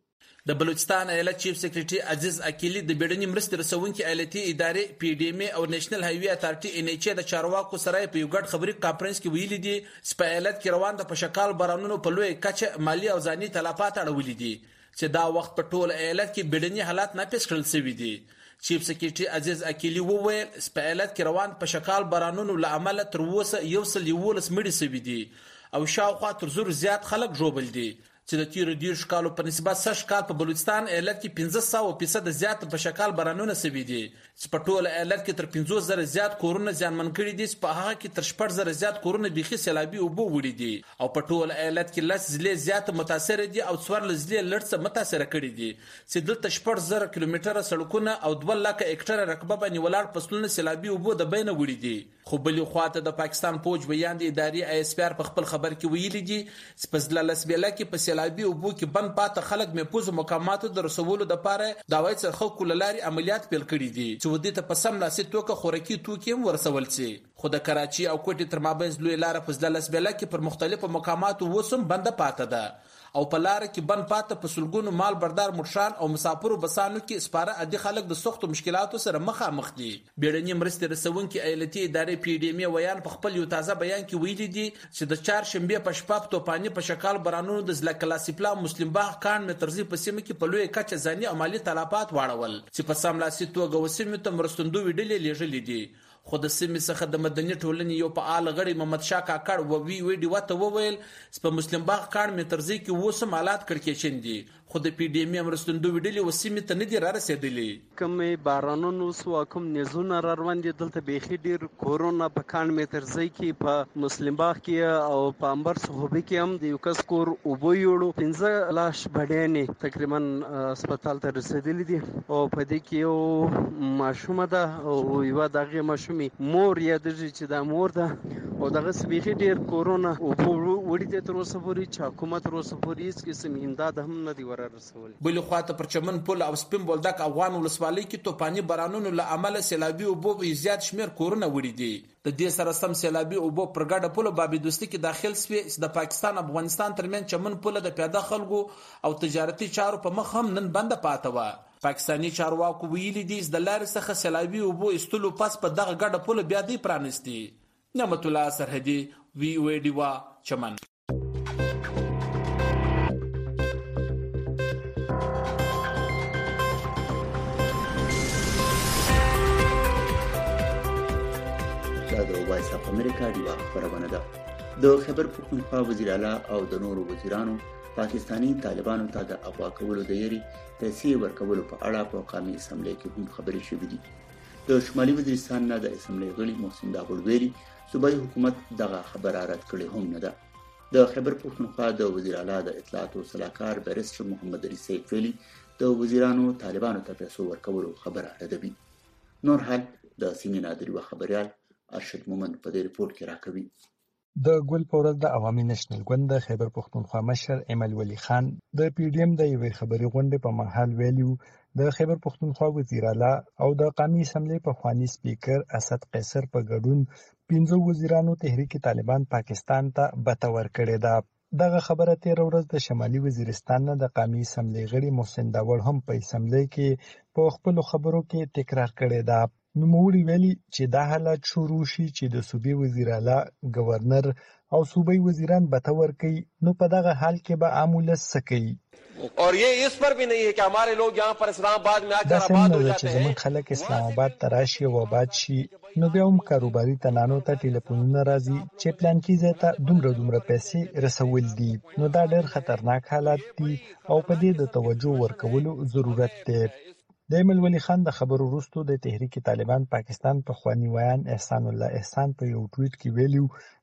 د بلوچستان ایالت چیف سیکریټري عزیز اکیلی د بیړني مرستې رسونکي ایالتي ادارې پی ډی ایم او نېشنل هایوي اتارټي ان ایچ د چارواکو سره په یو ګډ خبري کانفرنس کې ویلي دي چې په ایالت کې روان د پشکال بارانونو په لوی کچه مالی او ځاني تلفات اړولي دي چې دا وخت په ټول ایالت کې بیړني حالات ناپیس کړل شوي دي. چیف سیکریټري عزیز اکیلی وویل په ایالت کې روان پشکال بارانونو له امله تر اوسه یو سل یولس مړي شوي دي او شاوخوا تر زر زیات خلک ژوبل دي چې د تیرو دیرشو کالو په نسبت سږ کال په بلوچستان ایالت کې پنځه سوه فیصد زیات پشکال بارانونه شوي دي چې په ټول ایالت کې تر پنځوس زره زیات کورونه زیانمن کړي دي چې په هغه کې تر شپږ زره زیات کورونه بیخي سیلابي اوبه وړي دي او په ټول ایالت کې لس ضلعې زیات متاثر دي او څوارلس ضلعې لږ څه متاثر کړي دي چې دلته شپږ زره کیلومتره سړکونه او دوه لکه هکټره رقبه باندې ولاړ فصلونه سیلابي اوبه د بینه وړي دي. خو بلې خواته د پاکستان فوج بیان د ادارې آی اس پی آر په خپل خبر کې ویلي دي چې په ځلالس بیله کې په سیلابي اوبو کې بند پاته خلک محفوظ مقاماتو د رسولو لپاره د هوایي څرخکو له لارې عملیات پیل کړي دي چې ودې ته په سم لاسي توګه خوراکي توکي هم ورسول شي. خو د کراچي او کوټې تر مابینځ لوی لاره په ځلالس بیله کې پر مختلفو مقاماتو اوس هم بنده پاته ده او په لاره کې بند پاته په سلګونو مال بردار موټران او مسافرو بسانو کې سپاره عادي خلک د سختو مشکلاتو سره مخامخ دي. بیړني مرستې رسونکي ایالتي ادارې پی ډی ایم ویان په خپل یو تازه بیان کې ویلي دي چې د چهارشنبې په شپه په توپاني په شکال بارانونو د ځلا کلاسیپلا مسلم باغ کان مترزي په سیمه کې په لوی کچه ځاني او مالي تلفات واړول چې په سم لاسي توګه وسیمه ته مرستندوی ډلې لیږلې دي. خو د سیمې څخه د مدني ټولنې یو فعال غړي محمد شاه کاکړ و وی وی ډی وته وویل چې په مسلم باغ کان مترزي کې وسم حالات کړکېچن دي خو د پی ډی ایم مرستندوی ډلې وسیمه ته نه دي را رسیدلې. کوم بارانونو سو کوم نزونه را روان دي دلته بيخي ډیر کورونا په کان مترزي کې په مسلم باغ کې او په انبر صحابي کې هم د یو کس کور او بویړو پنځه لاش بډېنې تقریبا هسپتال ته رسیدلې دي او په دې کې یو ماشومه ده او یو دغه ماشومي مور یا د چې د مور ده او دغه سبيخي ډیر کورونا او وړي د تر اوسه پورې چې حکومت تر اوسه پورې هیڅ قسم امداد هم نه دی ور رسول. بل خواته پر چمن پل او سپین بولدک افغان ولسوالۍ کې توپاني بارانونو له امله سیلابي اوبو په زیات شمیر کورونه وړي دي. د دې سره سم سیلابي اوبو پر ګډه پل بابي دوستي کې داخل سوي چې د پاکستان افغانستان ترمن چمن پل د پیاده خلکو او تجارتي چارو په مخ هم نن بنده پاته و. پاکستاني چارواکو ویلي دي چې د لارې څخه سیلابي اوبو استلو پس په دغه ګډه پل بیا دی پرانستی. نعمت الله سرحدي وی او ډی وا چمن. د وایس اف امریکا دی خبرونه ده. د خبر پښتونخوا وزیر اعلی او د نورو وزیرانو پاکستانی طالبانو ته د اغوا کولو د یری پیسې ورکولو په اړه په قومي اسمبلی کې هم خبرې شوې دي. د شمالي وزیرستان نه د اسمبلی غړي محسن داغول ویلي صوبایي حکومت دغه خبره رد کړې هم نه ده. د خبر پښتونخوا د وزیر اعلی د اطلاعات او صلاحکار بیرسټر محمد علي سیف ویلي د وزیرانو طالبانو ته پیسې ورکولو خبره ردوي. نور حال د سیمې نادری خبريال ارشد مومن په دې ریپورت کې راکوي. د ګل پورز د عوامي نېشنل ګوند د خیبر پښتونخوا مشر ایمل ولی خان د پی ډی ایم د یوې خبري غونډې په محل ویلو د خیبر پښتونخوا وزیر اعلی او د قومي اسمبلی په خواني سپیکر اسد قیصر په ګډون پنځه وزیرانو تحریک طالبان پاکستان ته بتور کړی ده. دغه خبره تیر ورځ د شمالي وزیرستان نه د قومي اسمبلی غړي محسن داوړ هم په اسمبلی کې په خپل خبرو کې تکرار کړی ده. نوموړي ویلي چې دا حالت شروع شي چې د صوبې وزیر اعلی گورنر او صوبې وزیران بتور کوي نو په دغه حال کې به عام ولس څه کوي. اور یہ اس پر بھی نہیں ہے کہ ہمارے لوگ یہاں پر اسلام آباد میں آ کر آباد ہو جاتے ہیں. خلک اسلام آباد ته راشي او آباد شي نو بیا هم کاروباري تنانو ته ټلیفونونه راځي چې پلان کې ځای ته دومره دومره پیسې رسول دي. نو دا ډېر خطرناک حالات دي او په دې د توجه ورکولو ضرورت دی. د ایمل ولی خان د خبرو وروسته د تحریک طالبان پاکستان په خوانی ویان احسان الله احسان په یو ټویټ کې ویلو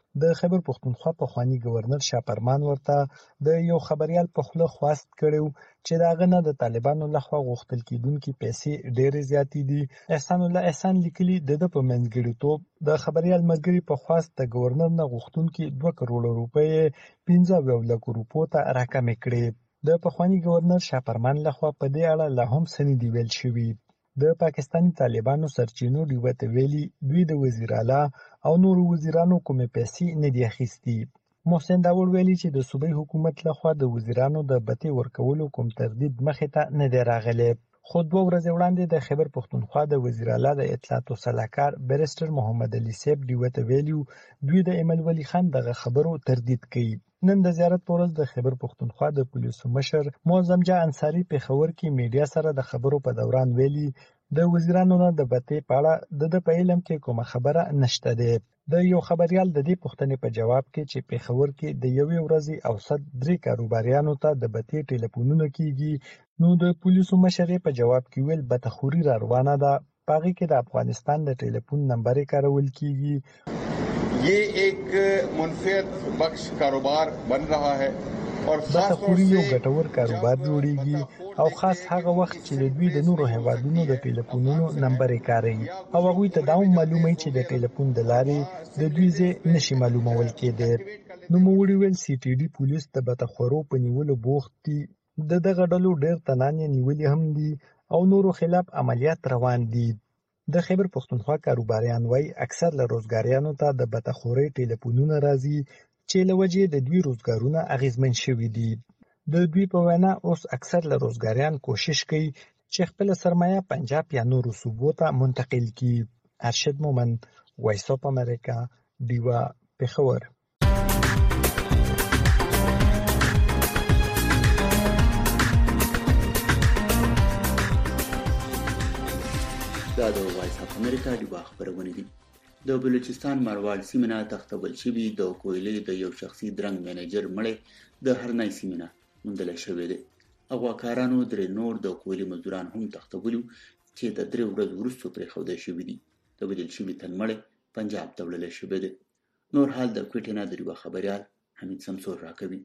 د خیبر پښتونخوا پخوانی گورنر شاپرمان ورته د یو خبريال په خوله خواست کړو چې دا غنه د طالبانو لخوا غوښتل کیدونکو پیسې ډېرې زیاتې دي. احسان الله احسان لیکلي د د په منځګړیتوب د خبريال ملګری په خواست د گورنر نه غوښتونکو دوه کروڑ روپۍ پنځه لک روپو ته راکمې کړې. د پخوانی گورنر شاپرمان لخوا په دې اړه لا هم سند ویل شوی. د پاکستاني طالبانو سرچینو ډیوته ویلي دوی د وزیر اعلی او نورو وزیرانو کومې پیسې نه دي اخیستي. محسن داوود ویلي چې د صوبایي حکومت لخوا د وزیرانو د بتې ورکولو کوم تردید مخې ته نه دی راغلی. خو دوه ورځې وړاندې د خیبر پښتونخوا د وزیر اعلی د اطلاعاتو سلاکار بیرسټر محمد علي صاحب ډیوته ویلي دوی د ایمل ولی خان دغه خبرو تردید کوي. نن د زیارت پر ورځ د خیبر پښتونخوا د پولیسو مشر معظم جان انصاری په خبر کې میډیا سره د خبرو په دوران ویلي د وزیرانو نه د بتې په اړه د د په علم کې کومه خبره نشته ده. د یو خبريال د دې پوښتنې په جواب کې چې په خبر کې د یوې ورځې اوسط درې کاروباریانو ته د بتې ټلیفونونه کیږي نو د پولیسو مشر په جواب کې ویل بتخوري را روانه ده. پاغي کې د افغانستان د ټلیفون نمبر کارول کیږي. یہ ایک منفعت بخش کاروبار بن رہا ہے اور بتخوري یو ګټور کاروبار جوړیږي او خاص هغه وخت چې د دوی د نورو هیوادونو د ټلیفونونو نمبر کاروي او هغه ته دا معلومه چې د ټلیفون د لارې د دوی ځای نشي معلومول کېده. نو موږ ویل سی ټي ډي پولیس د بتخورو په نیولو بوخت دي. د دغه ډلو ډېر تنان نیولې هم دي او نورو خلاف عملیات روان دي. د خیبر پښتونخوا کاروباریان وای اکثر له روزګاریانو ته د بتخوري ټلیفونونه راځي چې له وجې د دوی روزګارونه اغیزمن شوي دي. د دوی په وینا اوس اکثر له روزګاریان کوشش کوي چې خپل سرمایه پنجاب یا نورو صوبو ته منتقل کړي. ارشد مومند، وایس اف امریکا، دیوا، پېښور. دا د وایس اف امریکا دیوا خبرونه دي. د بلوچستان مروال سیمه تختبل شوی د کویلې د یو شخصي درنګ منیجر مړی د هرنای سیمه مندل شوی دی. اغواکارانو درې نور د کویلې مزدوران هم تختبلو چې د درې ورځې وروسته پرې خوده شوی دي. د بدل شوی تن مړی پنجاب ته وړل شوی دی. نور حال د کوټې نه دریو خبريال حمید سمسور راکوي.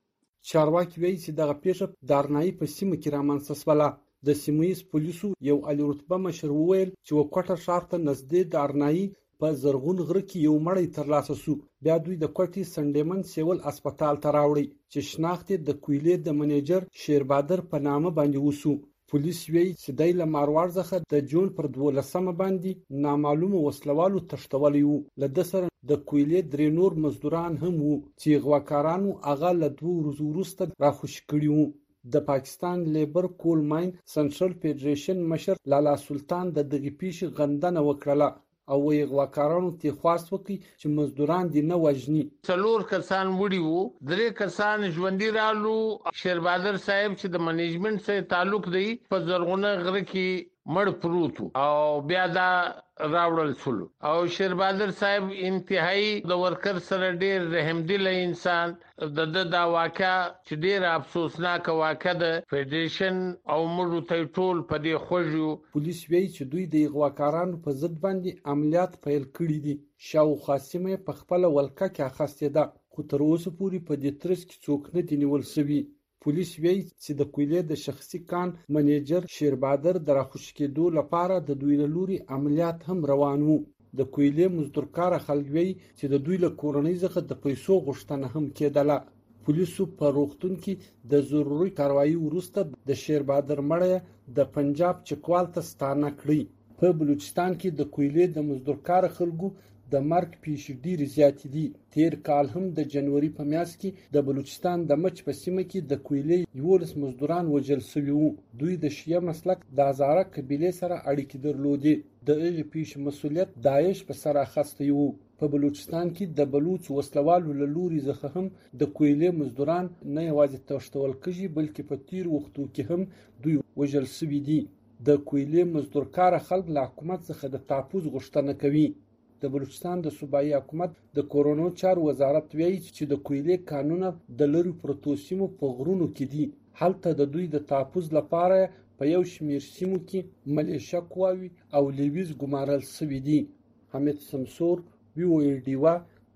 چارواکي وایي چې دغه پیښه د ارنای په سیمه کې رامنځته شوه. د سیمه‌ییز پولیسو یو عالی رتبه مشر وویل چې وکوټه ښار ته نږدې د ارنایي په زرغون غره کې یو مړی ترلاسه شو. بیا دوی د کوټې سنډیمن سیول هسپتال ته راوړی چې شناخت د کویلې د منیجر شیربادر په نامه باندې وسو. پولیس وایي چې دی له ماروار څخه د جون پر دولسمه باندې نامعلومه وسلوالو تښتولی و. له ده سره د کویلې درې نور مزدوران هم وو چې غواکارانو هغه له دوه ورځو وروسته راخوشي کړي وو. د پاکستان لیبر کول ماین سنټرل فدریشن مشر لالا سلطان د دغه پیښې غندنه وکړه او وی غواکارانو ته خواست وکړي چې مزدوران دي نه وژني. څلور کسان وړي وو، درې کسان ژوندۍ رالو. شیربادر صاحب چې د منیجمنت سره تعلق دی په زرغونه غره کې مړ پروت او بیا دا راوړل شو. او شیربادر صاحب انتهایی د ورکر سره ډیر رحم دل انسان. د د دا واقعا چې ډیر افسوسناک واقعا د فدریشن او موږ ته ټول په دې خوږو. پولیس وایي چې دوی د غواکارانو په ضد باندې عملیات پیل کړي دي. شاوخوا سیمه په خپل ولکه کې اخستې ده خو تر اوسه پورې په دې ترڅ کې څوک نه دی نیول شوی. پولیس وایي چې د کویلې د شخصي کان منیجر شیربادر د راخوشي کېدو لپاره د دوی له لوري عملیات هم روان وو. د کویلې مزدورکاره خلک وایي چې د دوی له کورنۍ څخه د پیسو غوښتنه هم کېدله. پولیسو په روغتون کې د ضروري کاروایی وروسته د شیربادر مړی د پنجاب چکوال ته ستانه کړی. په بلوچستان کې د کویلې د مزدورکاره خلکو د مرګ پیښې ډېرې زیاتې دي. تیر کال هم د جنوري په میاشت کې د بلوچستان د مچ په سیمه کې د کویلې یولس مزدوران وژل شوي وو. دوی د شیعه مسلک د هزاره قبیلې سره اړیکې درلودې. د هغې پیښې مسؤلیت داعش په سر اخیستی وو. په بلوچستان کې د بلوچ وسلوالو له لوري څخه هم د کویلې مزدوران نه یوازې تښتول کېږي بلکې په تیر وختو کې هم دوی وژل شوي دي. د کویلې مزدورکاره خلک له حکومت څخه د تحفظ غوښتنه کوي. د بلوچستان د صوبایي حکومت د کورونو چارو وزارت وایي چې د کویلې کانونه د لرې پرتو سیمو په غرونو کې دي. هلته د دوی د تحفظ لپاره په یو شمېر سیمو کې ملیشه قواوې او لیویز ګمارل شوي دي. حمید سمسور، وی او ای ډیوا،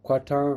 کوټه.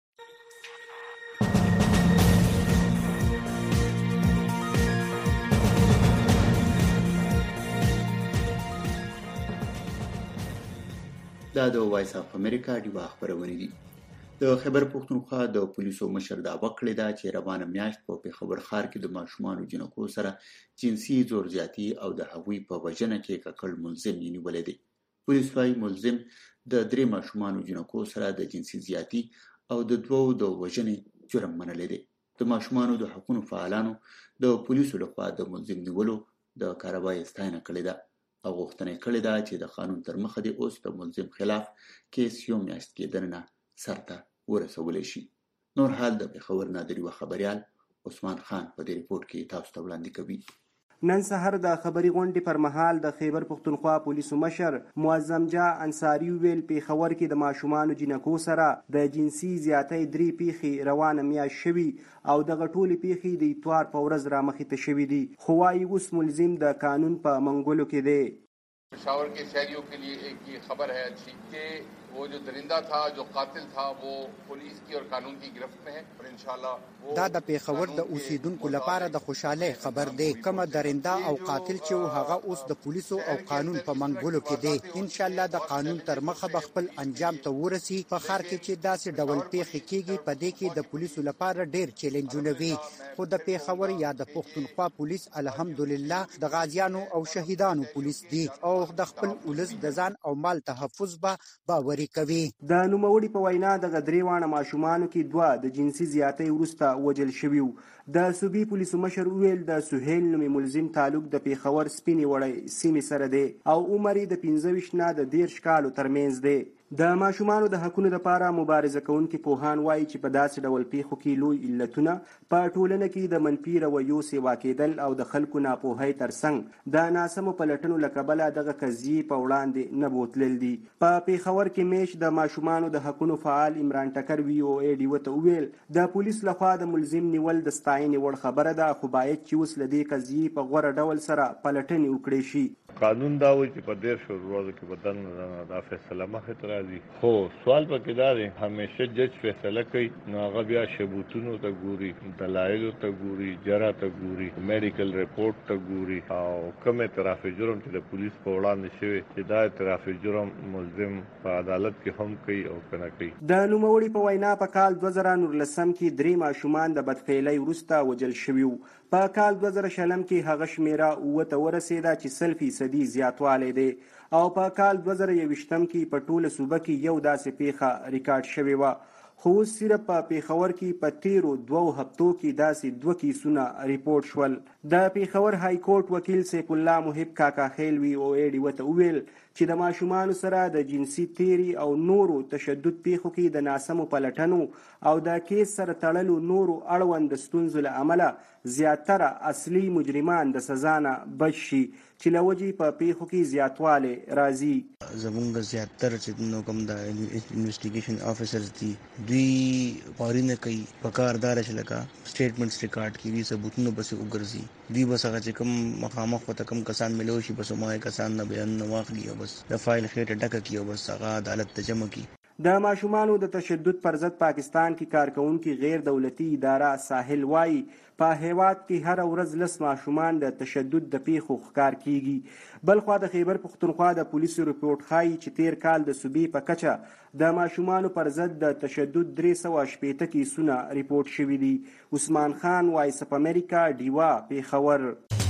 دا د وایس اف امریکا ډیوا خبرونه دي. د خیبر پښتونخوا د پولیسو مشر دعوا کړې ده چې روانه میاشت په پیښور ښار کې د ماشومانو جنکو سره جنسي زور زیاتی او د هغوی په وژنه کې ککړ ملزم نیولې دي. پولیس وايي ملزم د درې ماشومانو جنکو سره د جنسي زیاتی او د دوو د وژنې جرم منلې دي. د ماشومانو د حقوقو فعالانو د پولیسو لخوا د ملزم نیولو د کاروایی ستاینه کړې ده او غوښتنه کړې ده چې د قانون تر مخه د اوس د ملزم خلاف کیس یو میاشت کې دننه سرته ورسول شي. نور حال د پیښور نادری و خبريال عثمان خان په دې ریپورت کې تاسو ته وړاندې کوي. نن سحر د خبري غونډې پر مهال د خیبر پښتونخوا پولیسو مشر معظم جا انصاری ویل پیښور کې د ماشومانو جنکو سره د جنسي زیاتۍ درې پیښې روانه میاشت شوي او دغه ټولې پیښې د اتوار په ورځ رامخې ته شوي دي. خو وايي اوس ملزم د قانون په منګولو کې دی. पेशावर के शहरियों के लिए एक ये खबर है अच्छी कि वो जो दरिंदा था जो कातिल था वो पुलिस की और कानून की गिरफ्त में है और इंशाल्लाह دا د پیښور د اوسیدونکو لپاره د خوشاله خبر دی. کومه درنده او قاتل چې هغه اوس د پولیسو او قانون په منګولو کې دی. ان شاء الله د قانون تر مخه به خپل انجام ته ورسي. په خار کې چې داسې ډول پیښې کیږي په دې کې د پولیسو لپاره ډېر چیلنجونه وي. خو د پیښور یا د پښتونخوا پولیس الحمدلله د غازیانو او شهیدانو پولیس دی او د خپل ولس د ځان او مال تحفظ به باوري کوي. د نوموړي په وینا د غدري وانه ماشومانو کې دوه د جنسي زیاتۍ وروسته وجل شوي. د صوبې پولیسو مشر ویل د سهیل نومي ملزم تعلق د پیښور سپینې وړۍ سیمې سره دی او عمر یې د پنځه ویشت نه د دېرش کالو ترمنځ دی. د ماشومانو د حقونو لپاره مبارزه کوونکي پوهان وایي چې په داسې ډول پیښو کې لوی علتونه په ټولنه کې د منفي رویو سیوا کېدل او د خلکو ناپوهۍ ترڅنګ د ناسمو پلټنو له کبله دغه قضیې په وړاندې نه بوتلل دي. په پیښور کې میش د ماشومانو د حقونو فعال عمران ټکر وی او ای ډي وته وویل د پولیس لخوا د ملزم نیول د ستاینې وړ خبره ده خو باید چې اوس له دې قضیې په غوره ډول سره پلټنې وکړې شي. قانون دا وایي چې په ډېر شو ورځو کې بدل دا فیصله مخې ته راځي. خو سوال پکې دا دی همیشه جج فیصله کوي نو هغه بیا ثبوتونو ته ګوري، دلایلو ته ګوري، جرا ته ګوري، میډیکل ریپورت ته ګوري او کوم اعتراف جرم چې د پولیس په وړاندې شوی چې دا اعتراف جرم ملزم په عدالت کې هم کوي او کنه کوي. د نوموړي په وینا په کال دوه زره نولسم کې درې ماشومان د بدفعلۍ وروسته وجل شوي وو. په کال دوه زره شلم کې هغه شمیره اووه ته ورسېده چې سل فیصدي زیاتوالی دی او په کال دوه زره یوویشتم کې په ټوله صوبه کې یو داسې پیښه ریکارډ شوې وه. خو اوس صرف په پیښور کې په تیرو دوو هفتو کې داسې دوه کیسونه ریپورټ شول. د پیښور های کورټ وکیل سیف الله محب کاکا خیلوي او ای ډي وته وویل چې د ماشومانو سره د جنسي تیری او نورو تشدد پیښو کې د ناسمو پلټنو او د کیس سره تړلو نورو اړوند ستونزو له امله زیاتره اصلي مجرمان د سزا نه بچ شي چې له وجې په پیښو کې زیاتوالی راځي. زمونږ زیاتره چې نو کوم د انویسټیګیشن افیسرز دي دوی پارینه کوي په کاردار چې لکه سټیټمنټس ریکارډ کوي ثبوتونه بس وګرځي دوی بس هغه چې کوم مخامخ وته کوم کسان ملو شي بس ما کسان نه بیان نه واخلي او بس د فایل خېټه ډکه کی او بس هغه عدالت ته جمع کی. د ماشومانو د تشدد پر ضد پاکستان کې کارکونکي غیر دولتي اداره ساحل وایي په هیواد کې هر ورځ لس ماشومان د تشدد د پیښو ښکار کیږي. بلخوا د خیبر پښتونخوا د پولیسو ریپورت ښایي چې تیر کال د صوبې په کچه د ماشومانو پر ضد د تشدد درې سوه شپېته کیسونه ریپورت شوي دي. عثمان خان وایس اف امریکا ډیوا پیښور.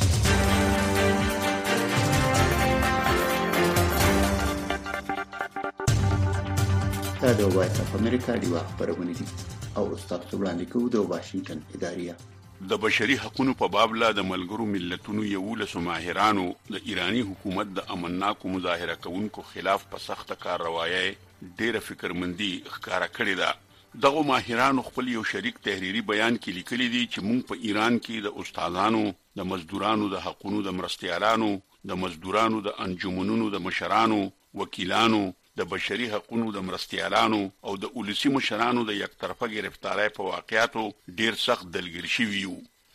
دا د وایس اف امریکا ډیوا خبرونه دي او استاد وړاندې کوو د واشنگټن ادارې. د بشري حقوقو په باب لا د ملګرو ملتونو یو له ماهرانو د ایرانی حکومت د امنناکو مظاهره کوونکو خلاف په سخت کارروایي ډېر فکرمندي ښکارا کړې ده. دغه ماهرانو خپل یو شریک تحریری بیان کې لیکلي دي چې موږ په ایران کې د استادانو، د مزدورانو د حقوقو د مرستيالانو، د مزدورانو د انجمنونو د مشرانو، وکیلانو، د بشري حقوقو د مرستيالانو او د اولسي مشرانو د یک طرفه گرفتارۍ په واقعاتو ډیر سخت دلګیر شوي یو.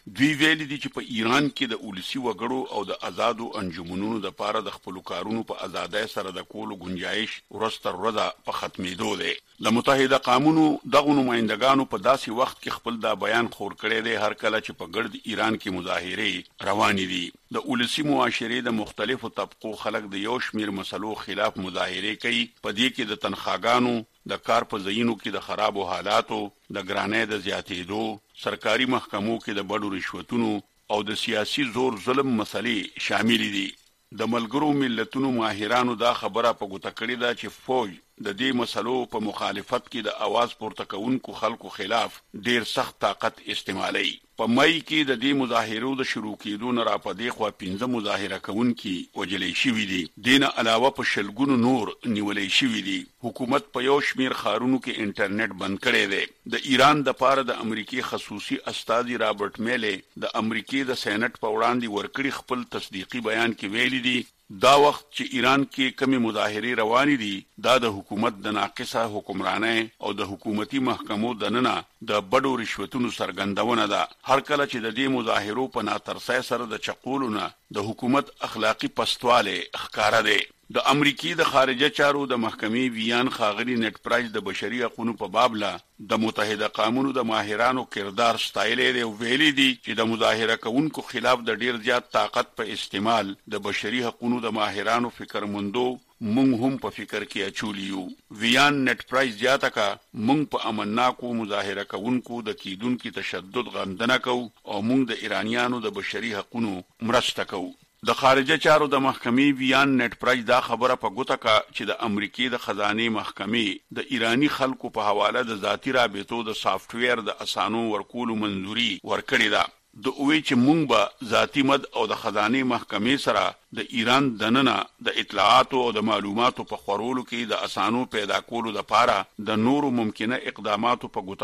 دوی ویلي دي چې په ایران کې د ولسی وګړو او د آزادو انجمنونو د پاره د خپل کارونو په آزادۍ سره د کولو گنجائش ورستر ورځ په ختمېدو دی. د متحده قومونو دغه نمائندګانو په داسې وخت کې خپل دا بیان خور کړی دی هر کله چې په ګرد ایران کې مظاهره روانې دي. د ولسی معاشرې د مختلفو طبقو خلک د یو شمیر مسلو خلاف مظاهره کوي. په دې کې د تنخواګانو، د کار په ځایونو کې د خرابو حالاتو، د ګرانۍ د زیاتېدو، سرکاري محکمو کې د بډو رشوتونو او د سیاسي زور ظلم مسلې شامل دي. د ملګرو ملتونو ماهرانو دا خبره په ګوته کړې ده چې فوج د دې مسلو په مخالفت کې د आवाज پورته کوونکو خلکو خلاف ډیر سخت طاقت استعمالوي. په مای کې د دې مظاهرو د شروع کېدو نه را پدې خو پنځه مظاهره کوونکي وجلې شوي دي. دین علاوه په شلګونو نور نیولې شوي دي. حکومت په یو شمیر خارونو کې انټرنیټ بند کړی دی. د ایران د پاره د امریکای خصوصي استاذ رابرټ میلې د امریکای د سېنات په وړاندې ورکړي خپل تصدیقي بیان کې ویلي دي دا وخت چې ایران کې کمی مظاهره روانې دي دا د حکومت د ناقصه حکمرانۍ او د حکومتي محکمو دننه د بډو رشوتونو سرګندونه ده. هر کله چې د دې مظاهرو په ناترسۍ سره د چقولونه د حکومت اخلاقی پستواله ښکارا ده. د امریکای د خارجه چارو د محکمې ویان خاغلی نت پرایز د بشري حقوقو په بابله د متحده قومونو د ماهرانو کردار ستایلې دی او ویلي دي چې د مظاهره کوونکو خلاف د ډیر زیات طاقت په استعمال د بشري حقوقو د ماهرانو فکرمندو مونږ هم په فکر کې اچولیو. ویان نت پرایز زیاته کا مونږ په امنناکو مظاهره کوونکو د کیدونکو تشدد غندنه کو او مونږ د ایرانیانو د بشري حقوقو مرسته کو. د خارجه چارو د محکمې ویان نت پرایز دا خبره په ګوته کا چې د امریکای د خزانه محکمې د ایرانی خلکو په حواله د ذاتی رابطو د سافټویر د اسانو ورکولو منځوري ورکړی ده. د اوې چې مونږ به ذاتی مد او د خزانه محکمې سره د ایران دننه د اطلاعاتو او د معلوماتو په خورولو کې د اسانو پیدا کولو لپاره د نورو ممکنه اقداماتو په ګوته